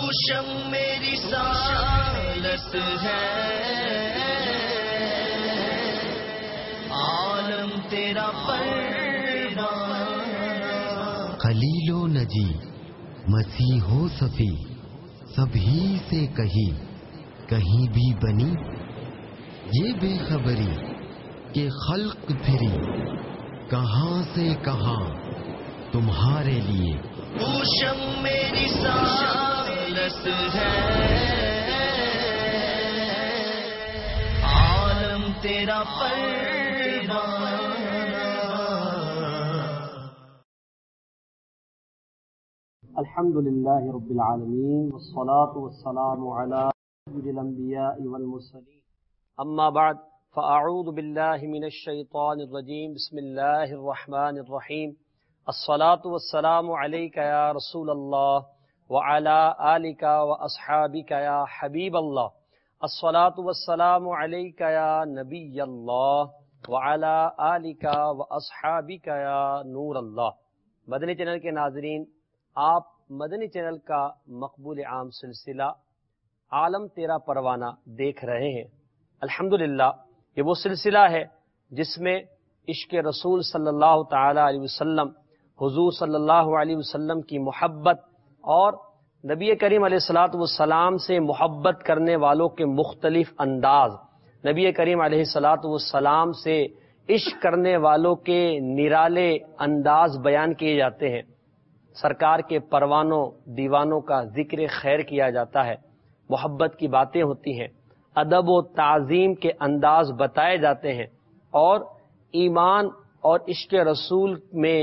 روشن میری رسالت ہے، عالم تیرا پروانہ، خلیل و نجی مسیح و صفی سبھی سے کہیں کہیں بھی بنی یہ بے خبری کہ خلق پھری کہاں سے کہاں تمہارے لیے. روشن میری رسالت ہے، عالم تیرا پروانہ. الحمد للہ رب العالمین والصلاة والسلام علی سید الانبیاء والمرسلین. اما بعد فاعوذ باللہ من الشیطان الرجیم. بسم اللہ الرحمن الرحیم. الصلاة والسلام علیک یا رسول اللہ وعلی آلک واصحابک یا حبیب اللہ. الصلاة والسلام علیک یا نبی اللہ وعلی آلک واصحابک یا نور اللہ. مدنی چینل کے ناظرین، آپ مدنی چینل کا مقبول عام سلسلہ عالم تیرا پروانہ دیکھ رہے ہیں. الحمدللہ یہ وہ سلسلہ ہے جس میں عشق رسول صلی اللہ تعالی علیہ وسلم، حضور صلی اللہ علیہ وسلم کی محبت اور نبی کریم علیہ الصلوۃ والسلام سے محبت کرنے والوں کے مختلف انداز، نبی کریم علیہ الصلوۃ والسلام سے عشق کرنے والوں کے نرالے انداز بیان کیے جاتے ہیں. سرکار کے پروانوں دیوانوں کا ذکر خیر کیا جاتا ہے، محبت کی باتیں ہوتی ہیں، ادب و تعظیم کے انداز بتائے جاتے ہیں اور ایمان اور عشق رسول میں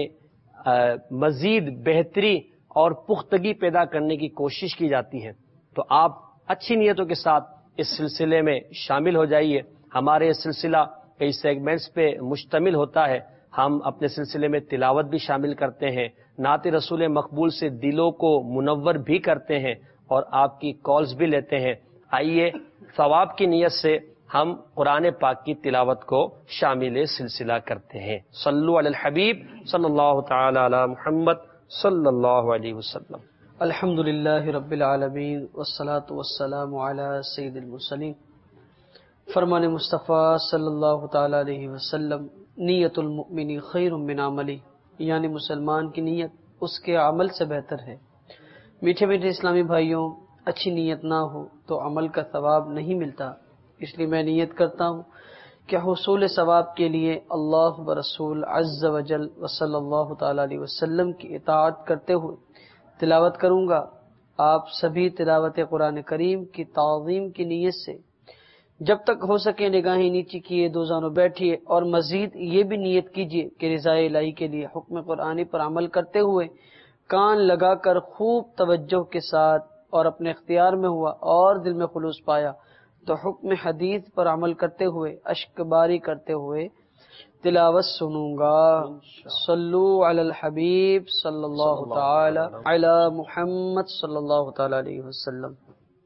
مزید بہتری اور پختگی پیدا کرنے کی کوشش کی جاتی ہے. تو آپ اچھی نیتوں کے ساتھ اس سلسلے میں شامل ہو جائیے. ہمارے یہ سلسلہ کئی سیگمنٹس پہ مشتمل ہوتا ہے. ہم اپنے سلسلے میں تلاوت بھی شامل کرتے ہیں، نعت رسول مقبول سے دلوں کو منور بھی کرتے ہیں اور آپ کی کالز بھی لیتے ہیں. آئیے ثواب کی نیت سے ہم قرآن پاک کی تلاوت کو شامل سلسلہ کرتے ہیں. صلو علی الحبیب صلی اللہ تعالی علی محمد صلی اللہ علیہ وسلم. الحمدللہ رب العالمین والصلاة والسلام علی سید المرسلین. فرمان مصطفیٰ صلی اللہ تعالی علیہ وسلم، نیت المؤمن خیر من عملی، یعنی مسلمان کی نیت اس کے عمل سے بہتر ہے. میٹھے میٹھے اسلامی بھائیوں، اچھی نیت نہ ہو تو عمل کا ثواب نہیں ملتا. اس لیے میں نیت کرتا ہوں کہ حصول ثواب کے لیے اللہ و رسول عز و جل و صلی اللہ تعالی علیہ وسلم کی اطاعت کرتے ہوئے تلاوت کروں گا. آپ سبھی تلاوت قرآن کریم کی تعظیم کی نیت سے جب تک ہو سکے نگاہیں نیچی کیے دو زانوں بیٹھیے، اور مزید یہ بھی نیت کیجیے کہ رضا الہی کے لیے حکم قرآنی پر عمل کرتے ہوئے کان لگا کر خوب توجہ کے ساتھ اور اپنے اختیار میں ہوا اور دل میں خلوص پایا تو حکم حدیث پر عمل کرتے ہوئے اشک باری کرتے ہوئے تلاوت سنوں گا. صلو علی الحبیب صلی اللہ تعالی علی محمد صلی اللہ تعالی علیہ وسلم.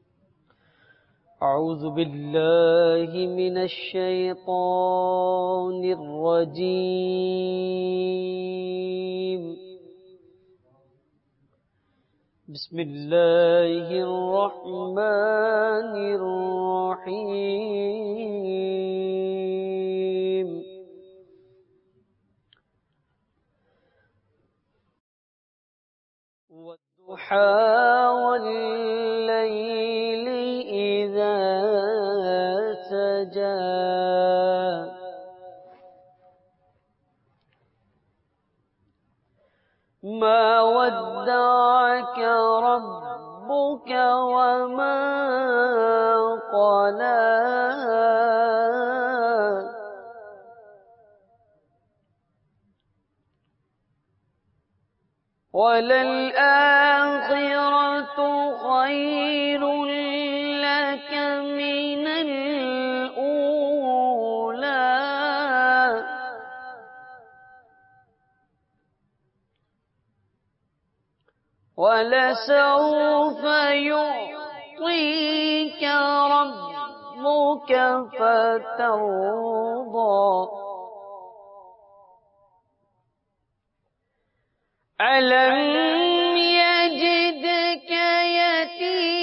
اعوذ باللہ من الشیطان الرجیم. بسم اللہ الرحمن الرحیم. والضحى والليل إذا سجى ما ودعك ربك وما قلى وَلَلْآخِرَةُ خَيْرٌ لَكَ مِنَ الْأُولَى وَلَسَوْفَ يُعْطِيكَ رَبُّكَ فَتَرْضَى أَلَمْ يَجِدْكَ يَتِيمًا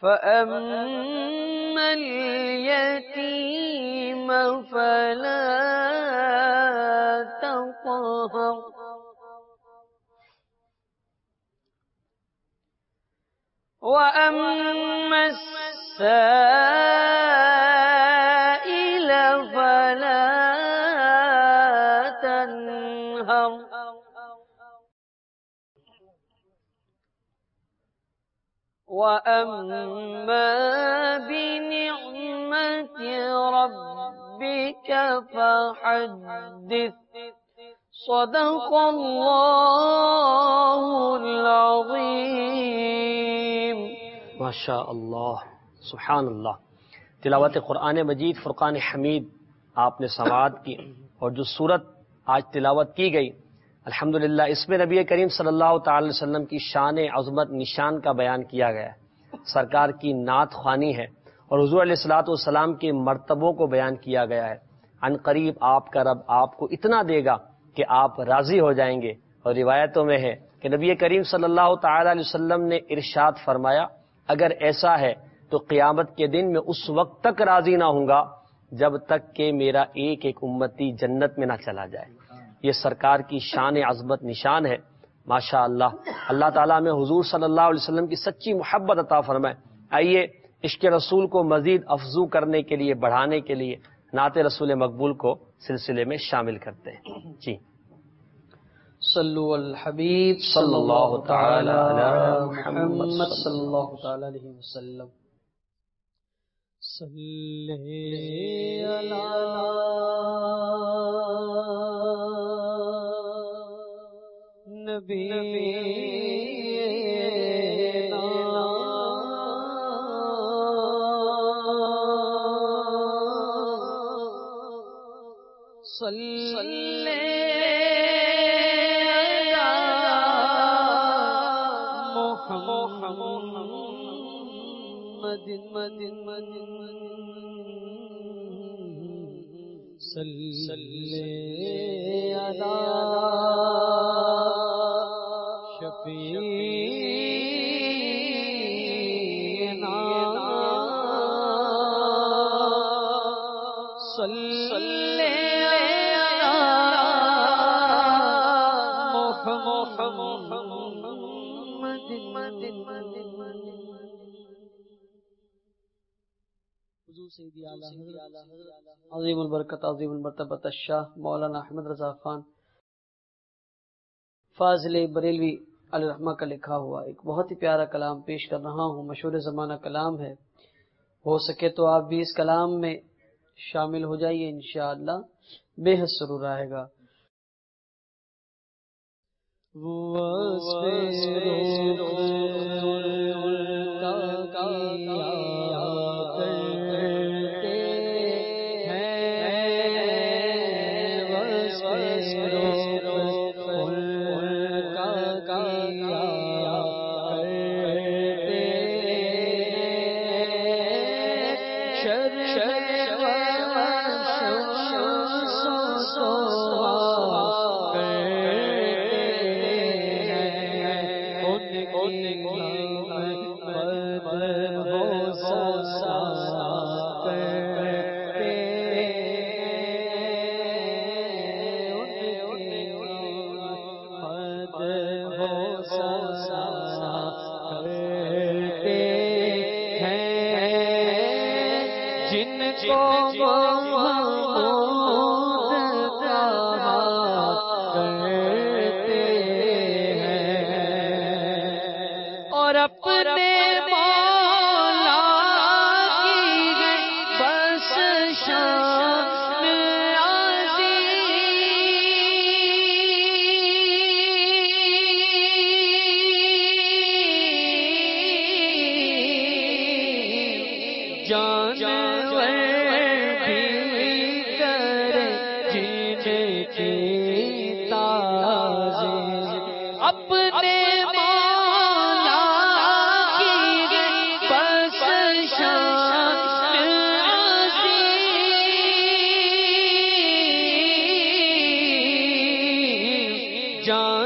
فَأَمَّا الْيَتِيمَ فَلَا تَقْهَرْ وَأَمَّا السَّائِلَ فَلَا تَنْهَرْ وَأَمَّا بِنِعْمَةِ رَبِّكَ فَحَدِّثْ صدق اللہ العظیم. ماشاء اللہ، سبحان اللہ. تلاوت قرآن مجید فرقان حمید آپ نے سماعت کی، اور جو سورت آج تلاوت کی گئی الحمدللہ اس میں نبی کریم صلی اللہ تعالی وسلم کی شان عظمت نشان کا بیان کیا گیا ہے، سرکار کی نعت خوانی ہے، اور حضور علیہ الصلوۃ والسلام کے مرتبوں کو بیان کیا گیا ہے. عن قریب آپ کا رب آپ کو اتنا دے گا کہ آپ راضی ہو جائیں گے. اور روایتوں میں ہے کہ نبی کریم صلی اللہ تعالی علیہ وسلم نے ارشاد فرمایا، اگر ایسا ہے تو قیامت کے دن میں اس وقت تک راضی نہ ہوں گا جب تک کہ میرا ایک ایک امتی جنت میں نہ چلا جائے. یہ سرکار کی شان عظمت نشان ہے. ماشاء اللہ. اللہ تعالیٰ میں حضور صلی اللہ علیہ وسلم کی سچی محبت عطا فرمائے. آئیے عشق رسول کو مزید افزو کرنے کے لیے، بڑھانے کے لیے نعت رسول مقبول کو سلسلے میں شامل کرتے ہیں. جی صلو علی الحبیب صلی اللہ تعالی علی محمد صلی اللہ تعالی علیہ وسلم. صلی علی نبی صلی محمد صلی علی شفیعنا صلی عظیم البرکت عظیم المرتبت الشاہ مولانا احمد رضا خان فاضل بریلوی علیہ الرحمہ کا لکھا ہوا ایک بہت ہی پیارا کلام پیش کر رہا ہوں. مشہور زمانہ کلام ہے، ہو سکے تو آپ بھی اس کلام میں شامل ہو جائیے، انشاءاللہ بے حد سرور آئے گا.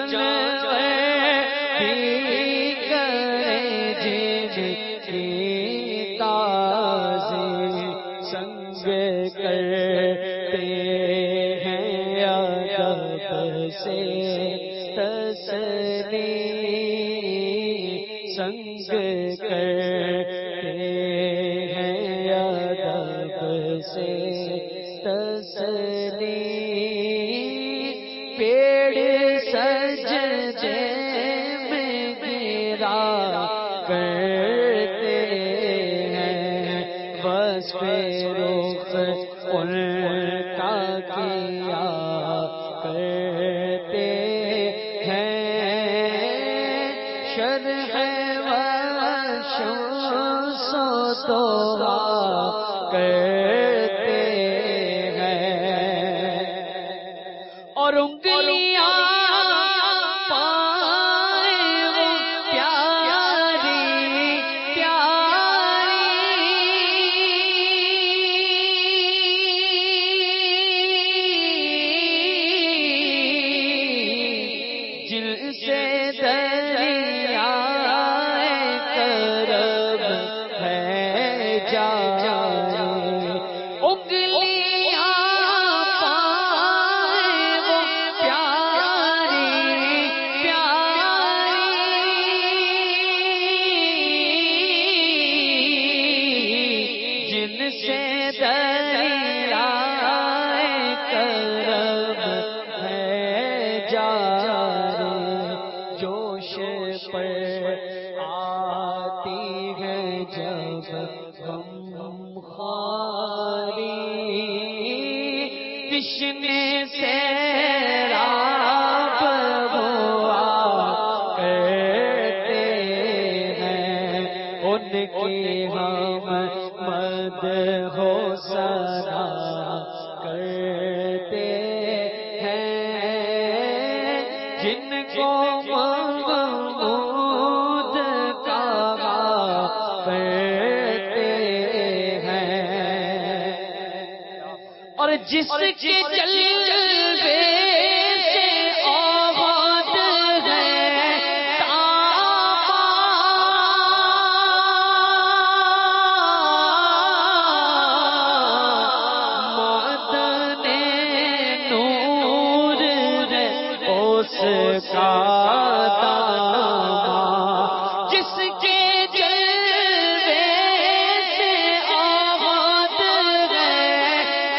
جان سنگ کرتے ہیں ادب سے تسلی، سنگ کرتے ہیں ادب سے تسلی، پیڑ سجدے میں گرا کرتے ہیں، بس پہ رخ ان کا کیا کرتے ہیں، شرح وشمس دعا کرتے ہیں، اور انگلیاں تشنے سے راب ہوا کرتے ہیں، ان کی ہم مدح و ثنا کرتے ہیں، جن کو محمود کہا کرتے ہیں، اور جس کے جلوے سے آباد ہے تاباں، معدن نور ہے اس کا داماں، جس کے جلوے سے آباد ہے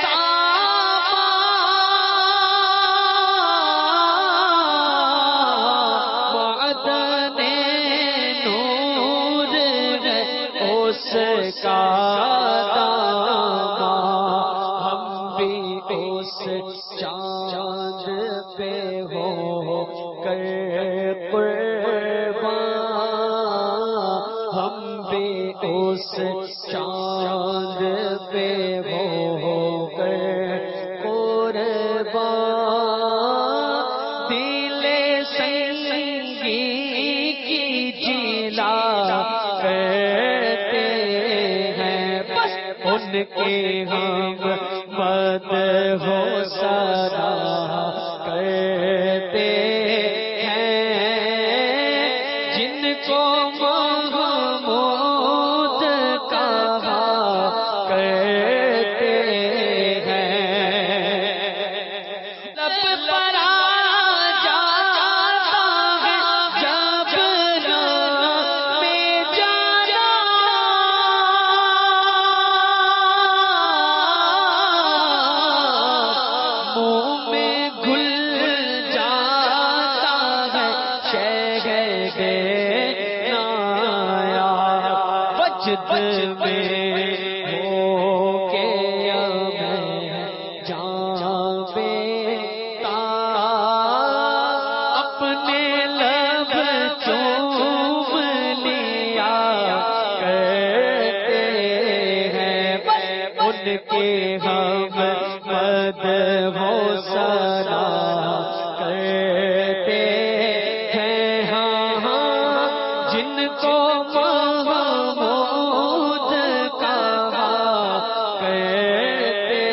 اس کا داماں، ہم بھی اس چاند پہ ہو کر قربان، ہم بھی اس چاند پہ ہو کر قربان، دل سنگی کی جلا کرتے ہیں، بس ان کے ہم مدح و ثنا کرتے ہیں، جن کو محمود کہا کرتے ہیں، لب پر آ جاتا ہے جب نام جانا، منہ میں گھل جاتا ہے شہد نایا، وجد میں ہو کے میں جان بیتا، اپنے لب چوم لیا کرتے ہیں، ان کے ہم مدح و ثنا کرتے ہیں، ہاں ہاں جن کو محمود کہا کرتے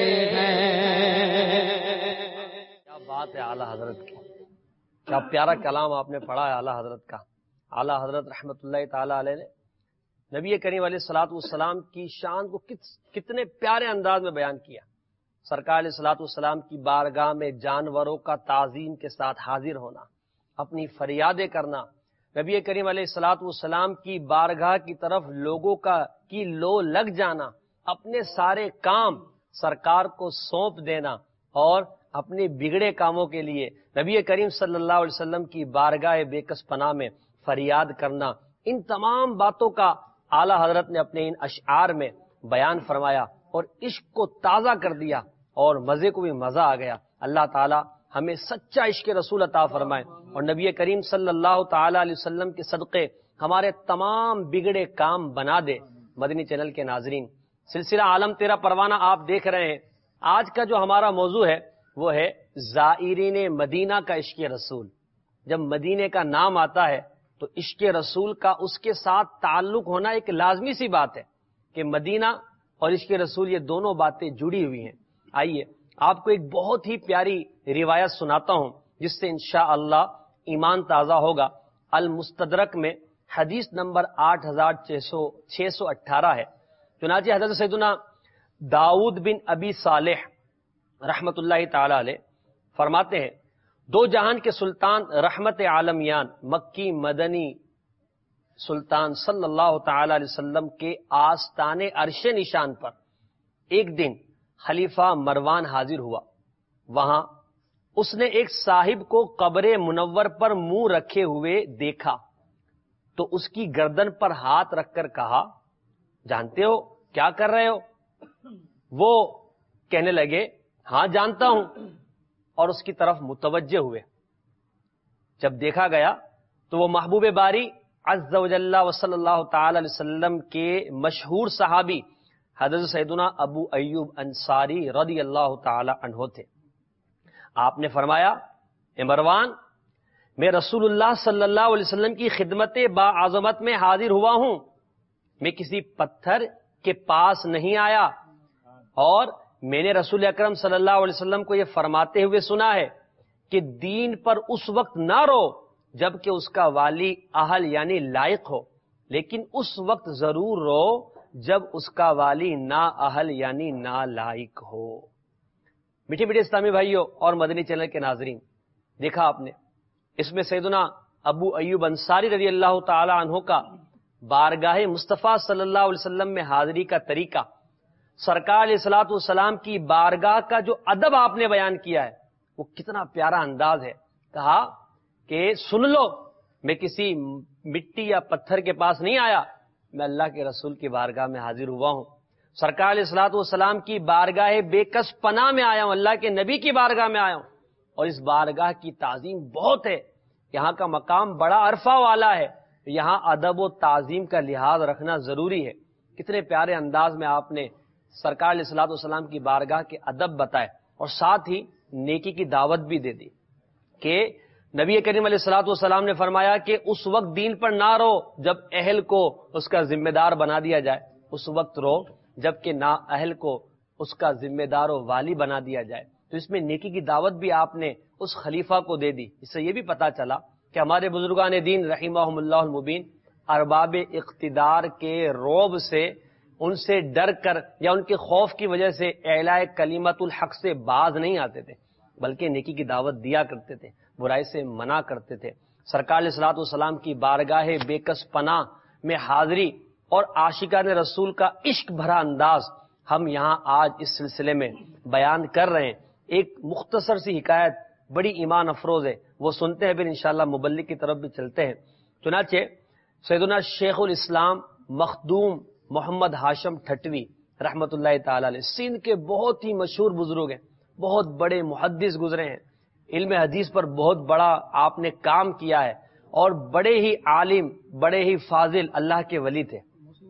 ہیں۔ کیا بات ہے اعلیٰ حضرت کی، کیا پیارا کلام آپ نے پڑھا ہے اعلیٰ حضرت کا۔ اعلیٰ حضرت رحمت اللہ تعالی علیہ نے نبی کریم علیہ الصلوۃ والسلام کی شان کو کتنے پیارے انداز میں بیان کیا. سرکار علیہ الصلوۃ والسلام کی بارگاہ میں جانوروں کا تعظیم کے ساتھ حاضر ہونا، اپنی فریادیں کرنا، نبی کریم علیہ الصلوۃ والسلام کی بارگاہ کی طرف لوگوں کی لو لگ جانا، اپنے سارے کام سرکار کو سونپ دینا اور اپنے بگڑے کاموں کے لیے نبی کریم صلی اللہ علیہ وسلم کی بارگاہ بے کس پناہ میں فریاد کرنا، ان تمام باتوں کا اعلی حضرت نے اپنے ان اشعار میں بیان فرمایا اور عشق کو تازہ کر دیا اور مزے کو بھی مزہ آ گیا. اللہ تعالی ہمیں سچا عشق رسول عطا فرمائے اور نبی کریم صلی اللہ تعالی علیہ وسلم کے صدقے ہمارے تمام بگڑے کام بنا دے. مدنی چینل کے ناظرین، سلسلہ عالم تیرا پروانہ آپ دیکھ رہے ہیں. آج کا جو ہمارا موضوع ہے وہ ہے زائرین مدینہ کا عشق رسول. جب مدینے کا نام آتا ہے تو عشق رسول کا اس کے ساتھ تعلق ہونا ایک لازمی سی بات ہے کہ مدینہ اور عشق رسول یہ دونوں باتیں جڑی ہوئی ہیں. آئیے آپ کو ایک بہت ہی پیاری روایت سناتا ہوں جس سے انشاءاللہ ایمان تازہ ہوگا. المستدرک میں حدیث نمبر 8618 ہے. چنانچہ حضرت سیدنا داؤد بن ابی صالح رحمت اللہ تعالی علیہ فرماتے ہیں، دو جہان کے سلطان رحمت عالمیان مکی مدنی سلطان صلی اللہ تعالی علیہ وسلم کے آستان عرش نشان پر ایک دن خلیفہ مروان حاضر ہوا. وہاں اس نے ایک صاحب کو قبر منور پر منہ رکھے ہوئے دیکھا تو اس کی گردن پر ہاتھ رکھ کر کہا، جانتے ہو کیا کر رہے ہو؟ وہ کہنے لگے، ہاں جانتا ہوں، اور اس کی طرف متوجہ ہوئے. جب دیکھا گیا تو وہ محبوب باری عز و جل و صلی اللہ تعالی علیہ وسلم کے مشہور صحابی حضرت سیدنا ابو ایوب انصاری رضی اللہ تعالی عنہ تھے. آپ نے فرمایا، اے مروان، میں رسول اللہ صلی اللہ علیہ وسلم کی خدمت باعظمت میں حاضر ہوا ہوں. میں کسی پتھر کے پاس نہیں آیا اور میں نے رسول اکرم صلی اللہ علیہ وسلم کو یہ فرماتے ہوئے سنا ہے کہ دین پر اس وقت نہ رو جب کہ اس کا والی اہل یعنی لائق ہو، لیکن اس وقت ضرور رو جب اس کا والی نا اہل یعنی نا لائق ہو. میٹھے میٹھے اسلامی بھائیوں اور مدنی چینل کے ناظرین، دیکھا آپ نے اس میں سیدنا ابو ایوب انصاری رضی اللہ تعالی عنہ کا بارگاہ مصطفیٰ صلی اللہ علیہ وسلم میں حاضری کا طریقہ، سرکار علیہ الصلوۃ والسلام کی بارگاہ کا جو ادب آپ نے بیان کیا ہے وہ کتنا پیارا انداز ہے. کہا کہ سن لو، میں کسی مٹی یا پتھر کے پاس نہیں آیا، میں اللہ کے رسول کی بارگاہ میں حاضر ہوا ہوں. سرکار علیہ الصلوۃ والسلام کی بارگاہ بے کس پناہ میں آیا ہوں، اللہ کے نبی کی بارگاہ میں آیا ہوں، اور اس بارگاہ کی تعظیم بہت ہے. یہاں کا مقام بڑا عرفہ والا ہے، یہاں ادب و تعظیم کا لحاظ رکھنا ضروری ہے. کتنے پیارے انداز میں آپ نے سرکار علیہ الصلوۃ والسلام کی بارگاہ کے ادب بتائے اور ساتھ ہی نیکی کی دعوت بھی دے دی کہ نبی کریم علیہ الصلوۃ والسلام نے فرمایا کہ اس وقت دین پر نہ رو جب اہل کو اس کا ذمہ دار بنا دیا جائے، اس وقت رو جب کہ نا اہل کو اس کا ذمہ دار و والی بنا دیا جائے. تو اس میں نیکی کی دعوت بھی آپ نے اس خلیفہ کو دے دی. اس سے یہ بھی پتا چلا کہ ہمارے بزرگان دین رحمہم اللہ المبین ارباب اقتدار کے رعب سے، ان سے ڈر کر یا ان کے خوف کی وجہ سے اعلاء کلمت الحق سے باز نہیں آتے تھے، بلکہ نیکی کی دعوت دیا کرتے تھے، برائی سے منع کرتے تھے. سرکار علیہ الصلوۃ والسلام کی بارگاہ بے کس پناہ میں حاضری اور عاشقان رسول کا عشق بھرا انداز ہم یہاں آج اس سلسلے میں بیان کر رہے ہیں. ایک مختصر سی حکایت بڑی ایمان افروز ہے، وہ سنتے ہیں، پھر انشاءاللہ مبلغ کی طرف بھی چلتے ہیں. چنانچہ سیدنا شیخ الاسلام مخدوم محمد ہاشم ٹھٹوی رحمت اللہ تعالی علیہ سندھ کے بہت ہی مشہور بزرگ ہیں، بہت بڑے محدث گزرے ہیں، علم حدیث پر بہت بڑا آپ نے کام کیا ہے اور بڑے ہی عالم، بڑے ہی فاضل اللہ کے ولی تھے.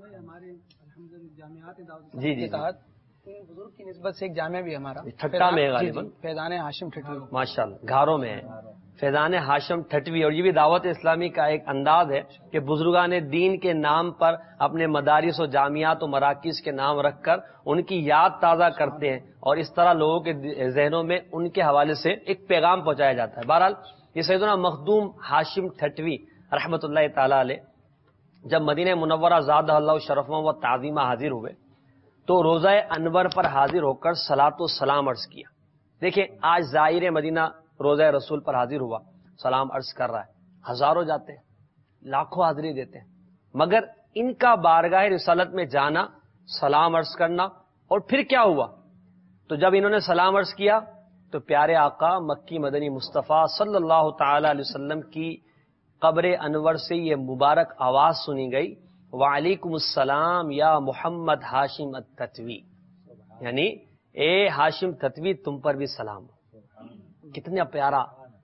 جی جی بزرگ کی نسبت سے ایک جامعہ بھی ہمارا ٹھٹا میں ہے غالباً، فیضان ہاشم ٹھٹوی، ماشاءاللہ گھاروں میں ہے فیضان ہاشم ٹھٹوی. اور یہ بھی دعوت اسلامی کا ایک انداز ہے کہ بزرگان دین کے نام پر اپنے مدارس و جامعات و مراکز کے نام رکھ کر ان کی یاد تازہ کرتے ہیں اور اس طرح لوگوں کے ذہنوں میں ان کے حوالے سے ایک پیغام پہنچایا جاتا ہے. بہرحال یہ سیدنا مخدوم ہاشم ٹھٹوی رحمت اللہ تعالی علیہ جب مدینہ منورہ زادہ اللہ شرفہ و تعظیمہ حاضر ہوئے تو روضہ انور پر حاضر ہو کر صلاۃ و سلام عرض کیا. دیکھیں آج زائر مدینہ روضہ رسول پر حاضر ہوا، سلام عرض کر رہا ہے، ہزاروں جاتے ہیں، لاکھوں حاضری دیتے ہیں، مگر ان کا بارگاہ رسالت میں جانا، سلام عرض کرنا، اور پھر کیا ہوا؟ تو جب انہوں نے سلام عرض کیا تو پیارے آقا مکی مدنی مصطفیٰ صلی اللہ تعالی علیہ وسلم کی قبر انور سے یہ مبارک آواز سنی گئی، وعلیکم السلام یا محمد ہاشم التتوی، یعنی اے ہاشم تتوی تم پر بھی سلام. کتنا پیارا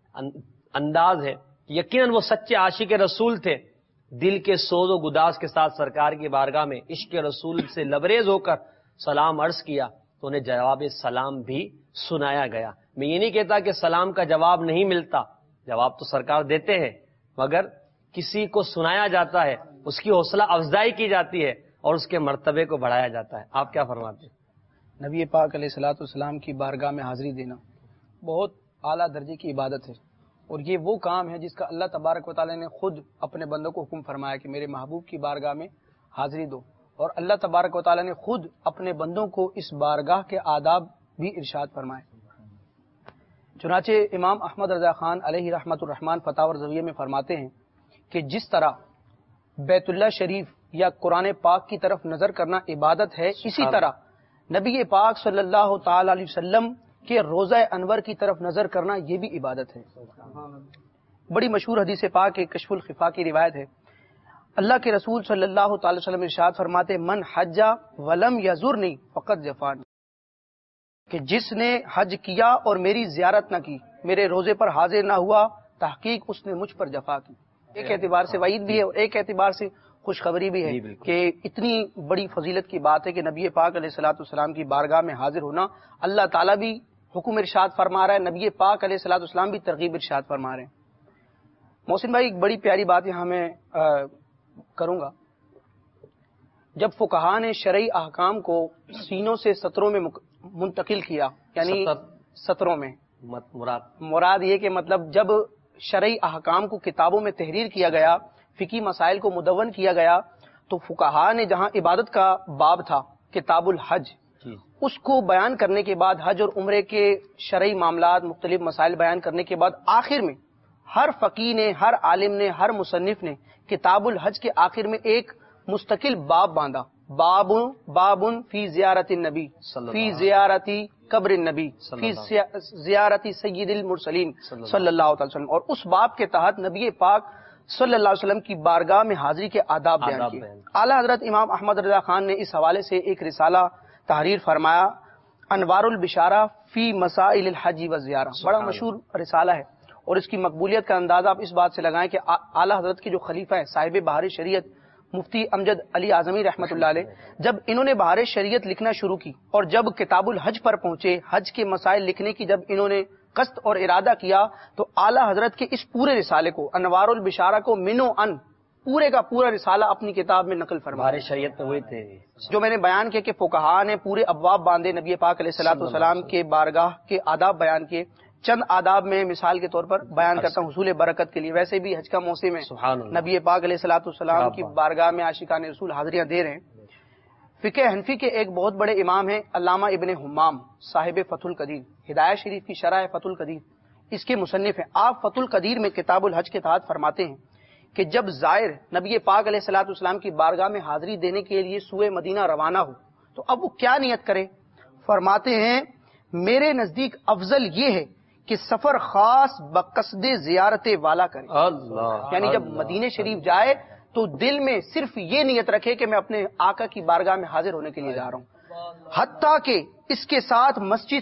انداز ہے. یقیناً وہ سچے عاشق رسول تھے، دل کے سوز و گداز کے ساتھ سرکار کی بارگاہ میں عشق رسول سے لبریز ہو کر سلام عرض کیا تو انہیں جواب سلام بھی سنایا گیا. میں یہ نہیں کہتا کہ سلام کا جواب نہیں ملتا، جواب تو سرکار دیتے ہیں، مگر کسی کو سنایا جاتا ہے، اس کی حوصلہ افزائی کی جاتی ہے اور اس کے مرتبے کو بڑھایا جاتا ہے. آپ کیا فرماتے ہیں؟ نبی پاک علیہ الصلوۃ والسلام کی بارگاہ میں حاضری دینا بہت اعلیٰ درجے کی عبادت ہے، اور یہ وہ کام ہے جس کا اللہ تبارک و تعالیٰ نے خود اپنے بندوں کو حکم فرمایا کہ میرے محبوب کی بارگاہ میں حاضری دو، اور اللہ تبارک و تعالیٰ نے خود اپنے بندوں کو اس بارگاہ کے آداب بھی ارشاد فرمائے. چنانچہ امام احمد رضا خان علیہ رحمۃ الرحمن فتاوی الزویہ میں فرماتے ہیں کہ جس طرح بیت اللہ شریف یا قرآن پاک کی طرف نظر کرنا عبادت ہے، اسی طرح نبی پاک صلی اللہ تعالی علیہ وسلم کے روضہ انور کی طرف نظر کرنا یہ بھی عبادت ہے. بڑی مشہور حدیث پاک ہے، کشف الخفا کی روایت ہے، اللہ کے رسول صلی اللہ تعالی وسلم ارشاد فرماتے من حج ولم یزرنی فقط جفانی، کہ جس نے حج کیا اور میری زیارت نہ کی، میرے روزے پر حاضر نہ ہوا، تحقیق اس نے مجھ پر جفا کی. ایک اعتبار سے وعید بھی ہے اور ایک اعتبار سے خوشخبری بھی ہے کہ اتنی بڑی فضیلت کی بات ہے کہ نبی پاک علیہ الصلوۃ والسلام کی بارگاہ میں حاضر ہونا اللہ تعالیٰ بھی حکم ارشاد فرما رہا ہے، نبی پاک علیہ الصلوۃ والسلام بھی ترغیب ارشاد فرما رہے ہیں. محسن بھائی ایک بڑی پیاری بات یہاں میں کروں گا. جب فقہا نے شرعی احکام کو سینوں سے سطروں میں منتقل کیا، یعنی سطروں میں مراد یہ کہ مطلب جب شرعی احکام کو کتابوں میں تحریر کیا گیا، فقہی مسائل کو مدون کیا گیا، تو فقہا نے جہاں عبادت کا باب تھا کتاب الحج، اس کو بیان کرنے کے بعد حج اور عمرے کے شرعی معاملات مختلف مسائل بیان کرنے کے بعد آخر میں ہر فقیہ نے، ہر عالم نے، ہر مصنف نے کتاب الحج کے آخر میں ایک مستقل باب باندھا، باب فی زیارت النبی، فی زیارتی قبر النبی، فی زیارتی سید المرسلین صلی اللہ علیہ وسلم، اور اس باب کے تحت نبی پاک صلی اللہ علیہ وسلم کی بارگاہ میں حاضری کے آداب بیان کیے. اعلیٰ حضرت امام احمد رضا خان نے اس حوالے سے ایک رسالہ تحریر فرمایا، انوار البشارہ فی مسائل الحج والزیارہ، بڑا مشہور رسالہ ہے، اور اس کی مقبولیت کا اندازہ آپ اس بات سے لگائیں کہ اعلیٰ حضرت کے جو خلیفہ ہیں صاحب بہار شریعت مفتی امجد علی اعظمی رحمۃ اللہ علیہ، جب انہوں نے بہار شریعت لکھنا شروع کی اور جب کتاب الحج پر پہنچے، حج کے مسائل لکھنے کی جب انہوں نے قصد اور ارادہ کیا، تو اعلیٰ حضرت کے اس پورے رسالے کو انوار البشارہ کو منو ان پورے کا پورا رسالہ اپنی کتاب میں نقل فرمایا. بہار شریعت میں ہوئے تھے جو میں نے بیان کیا کہ فقہا نے پورے ابواب باندھے، نبی پاک علیہ الصلوۃ والسلام کے بارگاہ کے آداب بیان کیے. چند آداب میں مثال کے طور پر بیان کرتا ہوں حصول برکت کے لیے. ویسے بھی حج کا موسم ہے، نبی پاک علیہ الصلوۃ والسلام کی بارگاہ میں عاشقان رسول حاضریاں دے رہے ہیں. فقہ حنفی کے ایک بہت بڑے امام ہیں علامہ ابن حمام صاحب فتح القدیر، ہدایہ شریف کی شرح فتح القدیر اس کے مصنف ہیں. آپ فتح القدیر میں کتاب الحج کے تحت فرماتے ہیں کہ جب زائر نبی پاک علیہ الصلوۃ والسلام کی بارگاہ میں حاضری دینے کے لیے سوئے مدینہ روانہ ہو تو اب وہ کیا نیت کرے؟ فرماتے ہیں میرے نزدیک افضل یہ ہے کہ سفر خاص بقصد زیارت والا کرے. یعنی جب مدینہ شریف جائے تو دل میں صرف یہ نیت رکھے کہ میں اپنے آقا کی بارگاہ میں حاضر ہونے کے لیے جا رہا ہوں، حتیٰ کہ اس کے ساتھ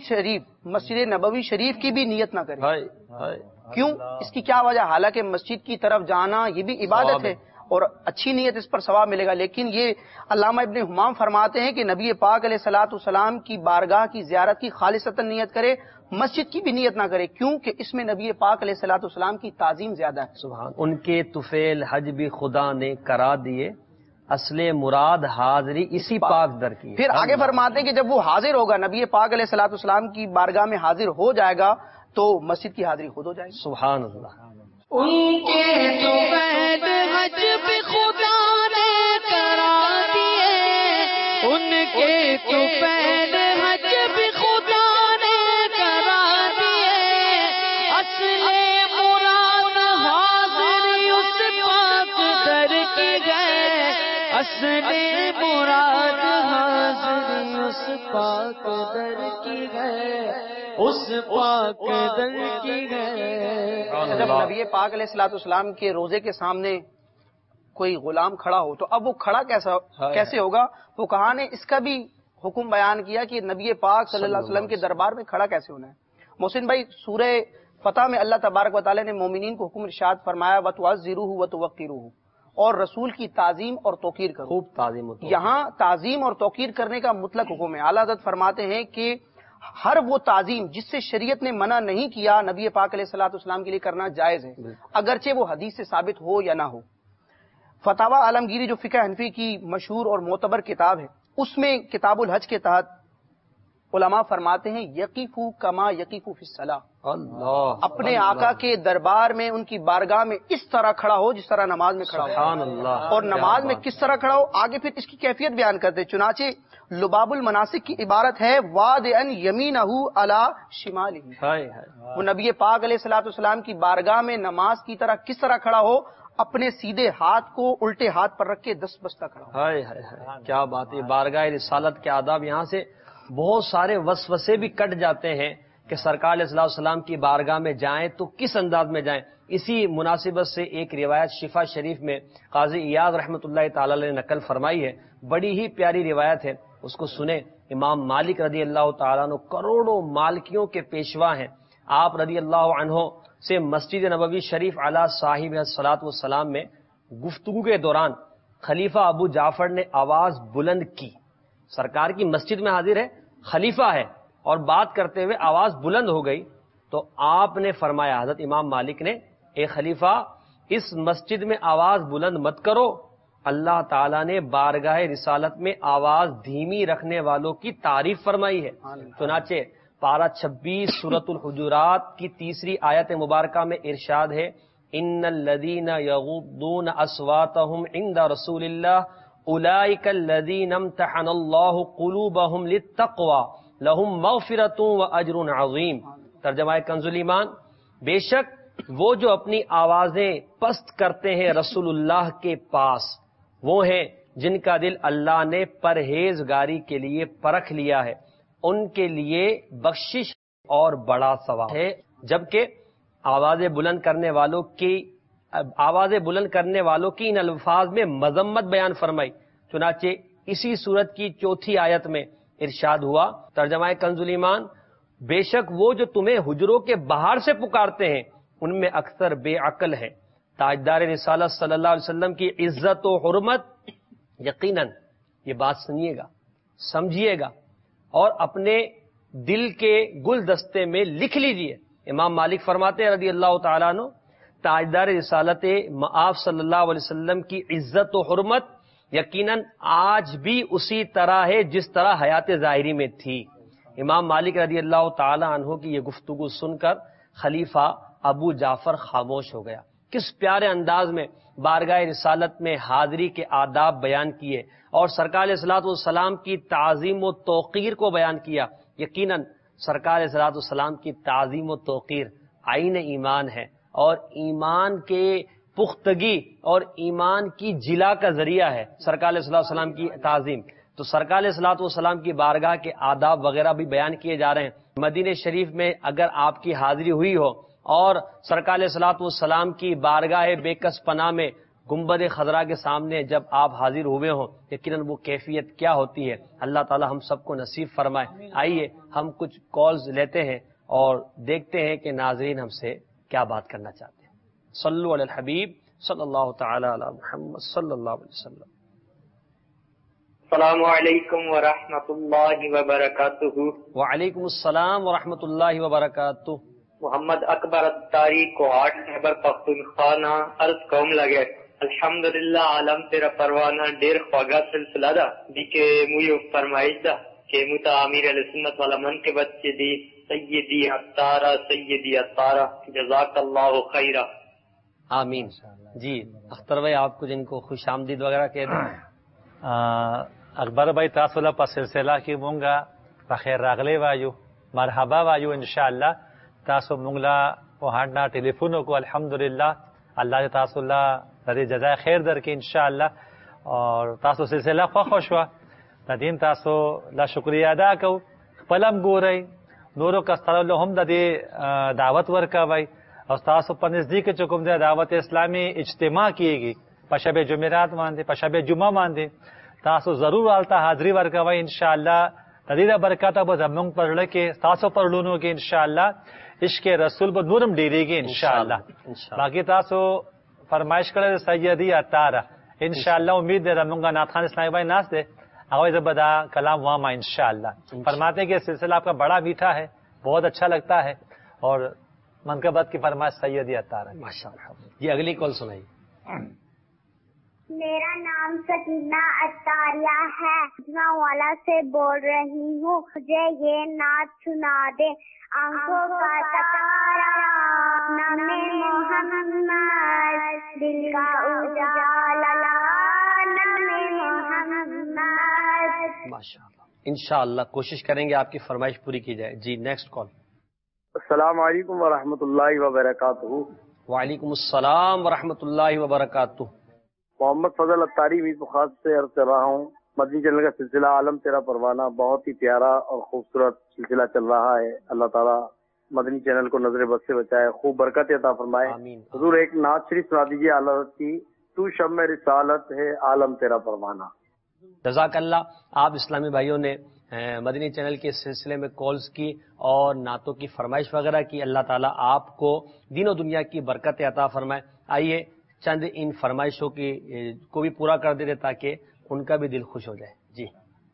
مسجد نبوی شریف کی بھی نیت نہ کرے. کیوں؟ اس کی کیا وجہ؟ حالانکہ مسجد کی طرف جانا یہ بھی عبادت ہے اور اچھی نیت اس پر ثواب ملے گا، لیکن یہ علامہ ابن حمام فرماتے ہیں کہ نبی پاک علیہ الصلوۃ والسلام کی بارگاہ کی زیارت کی خالصتاً نیت کرے، مسجد کی بھی نیت نہ کرے. کیوں کہ اس میں نبی پاک علیہ الصلوۃ والسلام کی تعظیم زیادہ ہے. سبحان. ان کے طفیل حج بھی خدا نے کرا دیے، اصل مراد حاضری اسی پاک در کی. پھر آگے فرماتے ہیں کہ جب وہ حاضر ہوگا، نبی پاک علیہ الصلوۃ والسلام کی بارگاہ میں حاضر ہو جائے گا تو مسجد کی حاضری خود ہو جائے گی. سبحان اللہ. ان کے تو حج بھی خدا در کی ہے، اس پاک در کی ہے۔ جب نبی پاک علیہ الصلوۃ والسلام کے روزے کے سامنے کوئی غلام کھڑا ہو تو اب وہ کھڑا کیسے ہوگا؟ وہ کہاں نے اس کا بھی حکم بیان کیا کہ نبی پاک صلی اللہ علیہ وسلم کے دربار میں کھڑا کیسے ہونا ہے۔ محسن بھائی، سورہ فتح میں اللہ تبارک و تعالیٰ نے مومنین کو حکم ارشاد فرمایا وَتُعَزِّرُوهُ وَتُوَقِّرُوهُ، اور رسول کی تعظیم اور توقیر کرو۔ خوب تعظیم ہوتی ہے۔ یہاں تعظیم اور توقیر کرنے کا مطلق حکم ہے۔ اعلیٰ حضرت فرماتے ہیں کہ ہر وہ تعظیم جس سے شریعت نے منع نہیں کیا نبی پاک علیہ الصلوۃ والسلام کے لیے کرنا جائز ہے، اگرچہ وہ حدیث سے ثابت ہو یا نہ ہو۔ فتاوی عالمگیری جو فقہ حنفی کی مشہور اور معتبر کتاب ہے، اس میں کتاب الحج کے تحت علماء فرماتے ہیں یقیفو کما یقیفو فی الصلاۃ، اللہ اپنے آقا کے دربار میں ان کی بارگاہ میں اس طرح کھڑا ہو جس طرح نماز میں کھڑا سبحان ہو، اللہ۔ اور نماز میں کس طرح کھڑا ہو آگے پھر اس کی کیفیت بیان کرتے۔ چنانچہ لباب المناسک کی عبارت ہے وادعن یمینہ علی شمالہ، ہائے ہائے، وہ نبی پاک علیہ الصلوۃ والسلام کی بارگاہ میں نماز کی طرح کس طرح کھڑا ہو، اپنے سیدھے ہاتھ کو الٹے ہاتھ پر رکھ کے دست بستہ کھڑا ہو۔ ہائے ہائے ہائے، کیا بات ہے۔ بارگاہ رسالت کے آداب، یہاں سے بہت سارے وسوسے بھی کٹ جاتے ہیں کہ سرکار علیہ الصلوۃ والسلام کی بارگاہ میں جائیں تو کس انداز میں جائیں۔ اسی مناسبت سے ایک روایت شفا شریف میں قاضی ایاز رحمۃ اللہ تعالی علیہ نے نقل فرمائی ہے، بڑی ہی پیاری روایت ہے، اس کو سنیں۔ امام مالک رضی اللہ تعالیٰ عنہ کروڑوں مالکیوں کے پیشوا ہیں، آپ رضی اللہ عنہ سے مسجد نبوی شریف علی صاحب الصلاۃ والسلام میں گفتگو کے دوران خلیفہ ابو جعفر نے آواز بلند کی۔ سرکار کی مسجد میں حاضر ہے، خلیفہ ہے، اور بات کرتے ہوئے آواز بلند ہو گئی تو آپ نے فرمایا، حضرت امام مالک نے، اے خلیفہ اس مسجد میں آواز بلند مت کرو، اللہ تعالیٰ نے بارگاہ رسالت میں آواز دھیمی رکھنے والوں کی تعریف فرمائی ہے۔ چنانچہ پارہ 26 سورۃ الحجرات کی تیسری آیت مبارکہ میں ارشاد ہے ان الذین یغضون اصواتهم عند رسول اللہ اولئک الذین امتحن اللہ قلوبهم للتقوی لهم مغفرۃ واجر عظیم۔ ترجمہ کنز الایمان، بے شک وہ جو اپنی آوازیں پست کرتے ہیں رسول اللہ کے پاس، وہ ہیں جن کا دل اللہ نے پرہیزگاری کے لیے پرکھ لیا ہے، ان کے لیے بخشش اور بڑا ثواب ہے۔ جبکہ آوازیں بلند کرنے والوں کی ان الفاظ میں مذمت بیان فرمائی۔ چنانچہ اسی سورت کی چوتھی آیت میں ارشاد ہوا، ترجمہ کنز الایمان، بے شک وہ جو تمہیں حجروں کے باہر سے پکارتے ہیں ان میں اکثر بے عقل ہے۔ تاجدار رسالت صلی اللہ علیہ وسلم کی عزت و حرمت، یقیناً یہ بات سنیے گا، سمجھیے گا اور اپنے دل کے گلدستے میں لکھ لیجئے۔ امام مالک فرماتے ہیں رضی اللہ تعالیٰ عنہ، تاجدار رسالت مآب صلی اللہ علیہ وسلم کی عزت و حرمت یقیناً آج بھی اسی طرح ہے جس طرح حیات ظاہری میں تھی۔ امام مالک رضی اللہ تعالیٰ عنہ کی یہ گفتگو سن کر خلیفہ ابو جعفر خاموش ہو گیا۔ کس پیارے انداز میں بارگاہ رسالت میں حاضری کے آداب بیان کیے اور سرکار علیہ الصلوۃ والسلام کی تعظیم و توقیر کو بیان کیا۔ یقیناً سرکار علیہ الصلوۃ والسلام کی تعظیم و توقیر عین ایمان ہے اور ایمان کے پختگی اور ایمان کی جلا کا ذریعہ ہے سرکار علیہ الصلوۃ والسلام کی تعظیم۔ تو سرکار علیہ الصلوۃ والسلام کی بارگاہ کے آداب وغیرہ بھی بیان کیے جا رہے ہیں۔ مدینہ شریف میں اگر آپ کی حاضری ہوئی ہو اور سرکار علیہ الصلوۃ والسلام کی بارگاہ بے کس پناہ میں گنبد خضرا کے سامنے جب آپ حاضر ہوئے ہوں، یقیناً وہ کیفیت کیا ہوتی ہے، اللہ تعالی ہم سب کو نصیب فرمائے۔ آئیے ہم کچھ کالز لیتے ہیں اور دیکھتے ہیں کہ ناظرین ہم سے کیا بات کرنا چاہتے ہیں۔ صلو علی الحبیب صلی اللہ تعالی علی محمد صلی اللہ علیہ وسلم۔ السلام علیکم ورحمۃ اللہ وبرکاتہ۔ وعلیکم السلام ورحمۃ اللہ وبرکاتہ۔ محمد اکبر اتاری کوہاٹ خیبر پختونخوا عرض کوم لگے الحمدللہ عالم تیرا پروانہ ډیر خواږه سلسله ده دی کې مو یو فرمایش ده چې مو ته امیر اهل سنت والا منقبت چې دی سیدی عطارہ جزاک اللہ خیرہ۔ آمین۔ جی اختر بھائی آپ کچھ ان کو خوش آمدید وغیرہ کہہ دیں۔ اکبر بھائی تاسو له په سلسله کې مونږه په خیر راغلی وایو، مرحبا وایو ان شاء الله۔ تاسو مونږ له وهاندنا ټلیفون وکړو، الحمدلله الله دې تاسو له د جزای خیر درکړي ان شاء الله، او تاسو سلسله خوښ شوه د دین تاسو له شکریه ادا کوو، پلم ګورئ نورو کسانو له هم د دې دعوت ورکوئ او تاسو په نزدیک چې کوم د دعوت اسلامي اجتماع کیږي په شب جمعرات باندې په شب جمعه باندې تاسو ضرور آلته حاضری ورکوئ ان شاء الله. د دې برکت به زموږ پر زړه کې تاسو پر لونو کې ان شاء الله عشق رسول به نورم ډیریږي ان شاء الله. باقي تاسو فرمایش کړل سیدی اتاره ان شاء الله امید ہے زموږ نعت خان اسلامی بھائی ناس دے اگر زبدا کلام واما ان شاء اللہ. فرماتے ہیں کہ سلسلہ آپ کا بڑا میٹھا ہے, بہت اچھا لگتا ہے اور منقبت کی فرمائش سیدی اتاره. ماشاء اللہ. یہ اگلی کال سنائیے. میرا نام سکینہ اتاریہ ہے, والا سے بول رہی ہوں. مجھے یہ نعت سنا دے. آنکھوں کا تارا نام محمد, دل کا اجالا نام محمد. ماشاء اللہ. انشاءاللہ کوشش کریں گے آپ کی فرمائش پوری کی جائے. جی نیکسٹ کال. السلام علیکم ورحمۃ اللہ وبرکاتہ. وعلیکم السلام ورحمۃ اللہ وبرکاتہ. محمد فضل اتاری میر بخار سے عرض کر رہا ہوں. مدنی چینل کا سلسلہ عالم تیرا پروانہ بہت ہی پیارا اور خوبصورت سلسلہ چل رہا ہے. اللہ تعالیٰ مدنی چینل کو نظر بد سے بچائے, خوب برکت عطا فرمائے. حضور ایک نعت شریف سنا دیجیے اعلیٰ حضرت کی, تو شمع رسالت ہے عالم تیرا پروانہ. جزاک اللہ. آپ اسلامی بھائیوں نے مدنی چینل کے سلسلے میں کالز کی اور نعتوں کی فرمائش وغیرہ کی. اللہ تعالیٰ آپ کو دین و دنیا کی برکت عطا فرمائے. آئیے چند ان فرمائشوں کی کو بھی پورا کر دیتے تاکہ ان کا بھی دل خوش ہو جائے. جی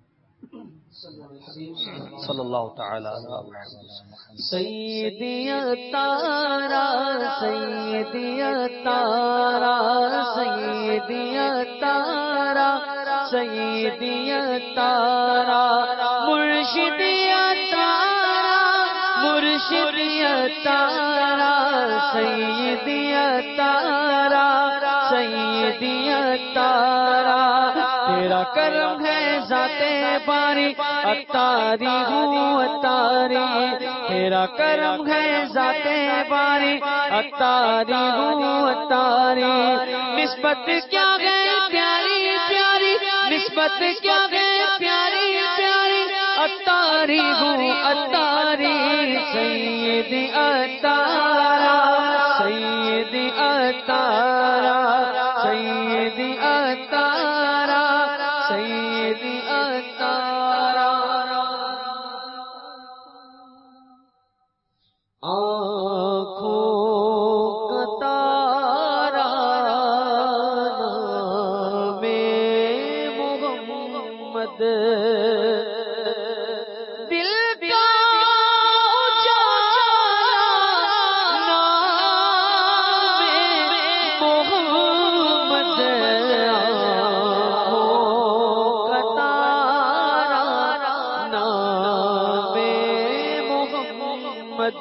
صلی اللہ تعالی علیہ وسلم. سیدی اتارا سیدی اتارا سیدی اتارا سیدی اتارا مرشدی اتارا مرشدی اتارا سیدی اتارا سیدی اتارا. تیرا کرم ہے ذات باری اتاری ہوں اتاری. تیرا کرم ہے ذات باری اتاری ہوں اتاری. نسبت کیا ہے پیاری پیاری, نسبت کیا ہے پیاری پیاری, اتاری ہوں اتاری. سیدی اتارا سیدی اتارا سیدی اتارا سیدی اتارا. آنکھوں کا تارا نام محمد, دل کا اجالا نام محمد. آنکھوں کا تارا نام محمد.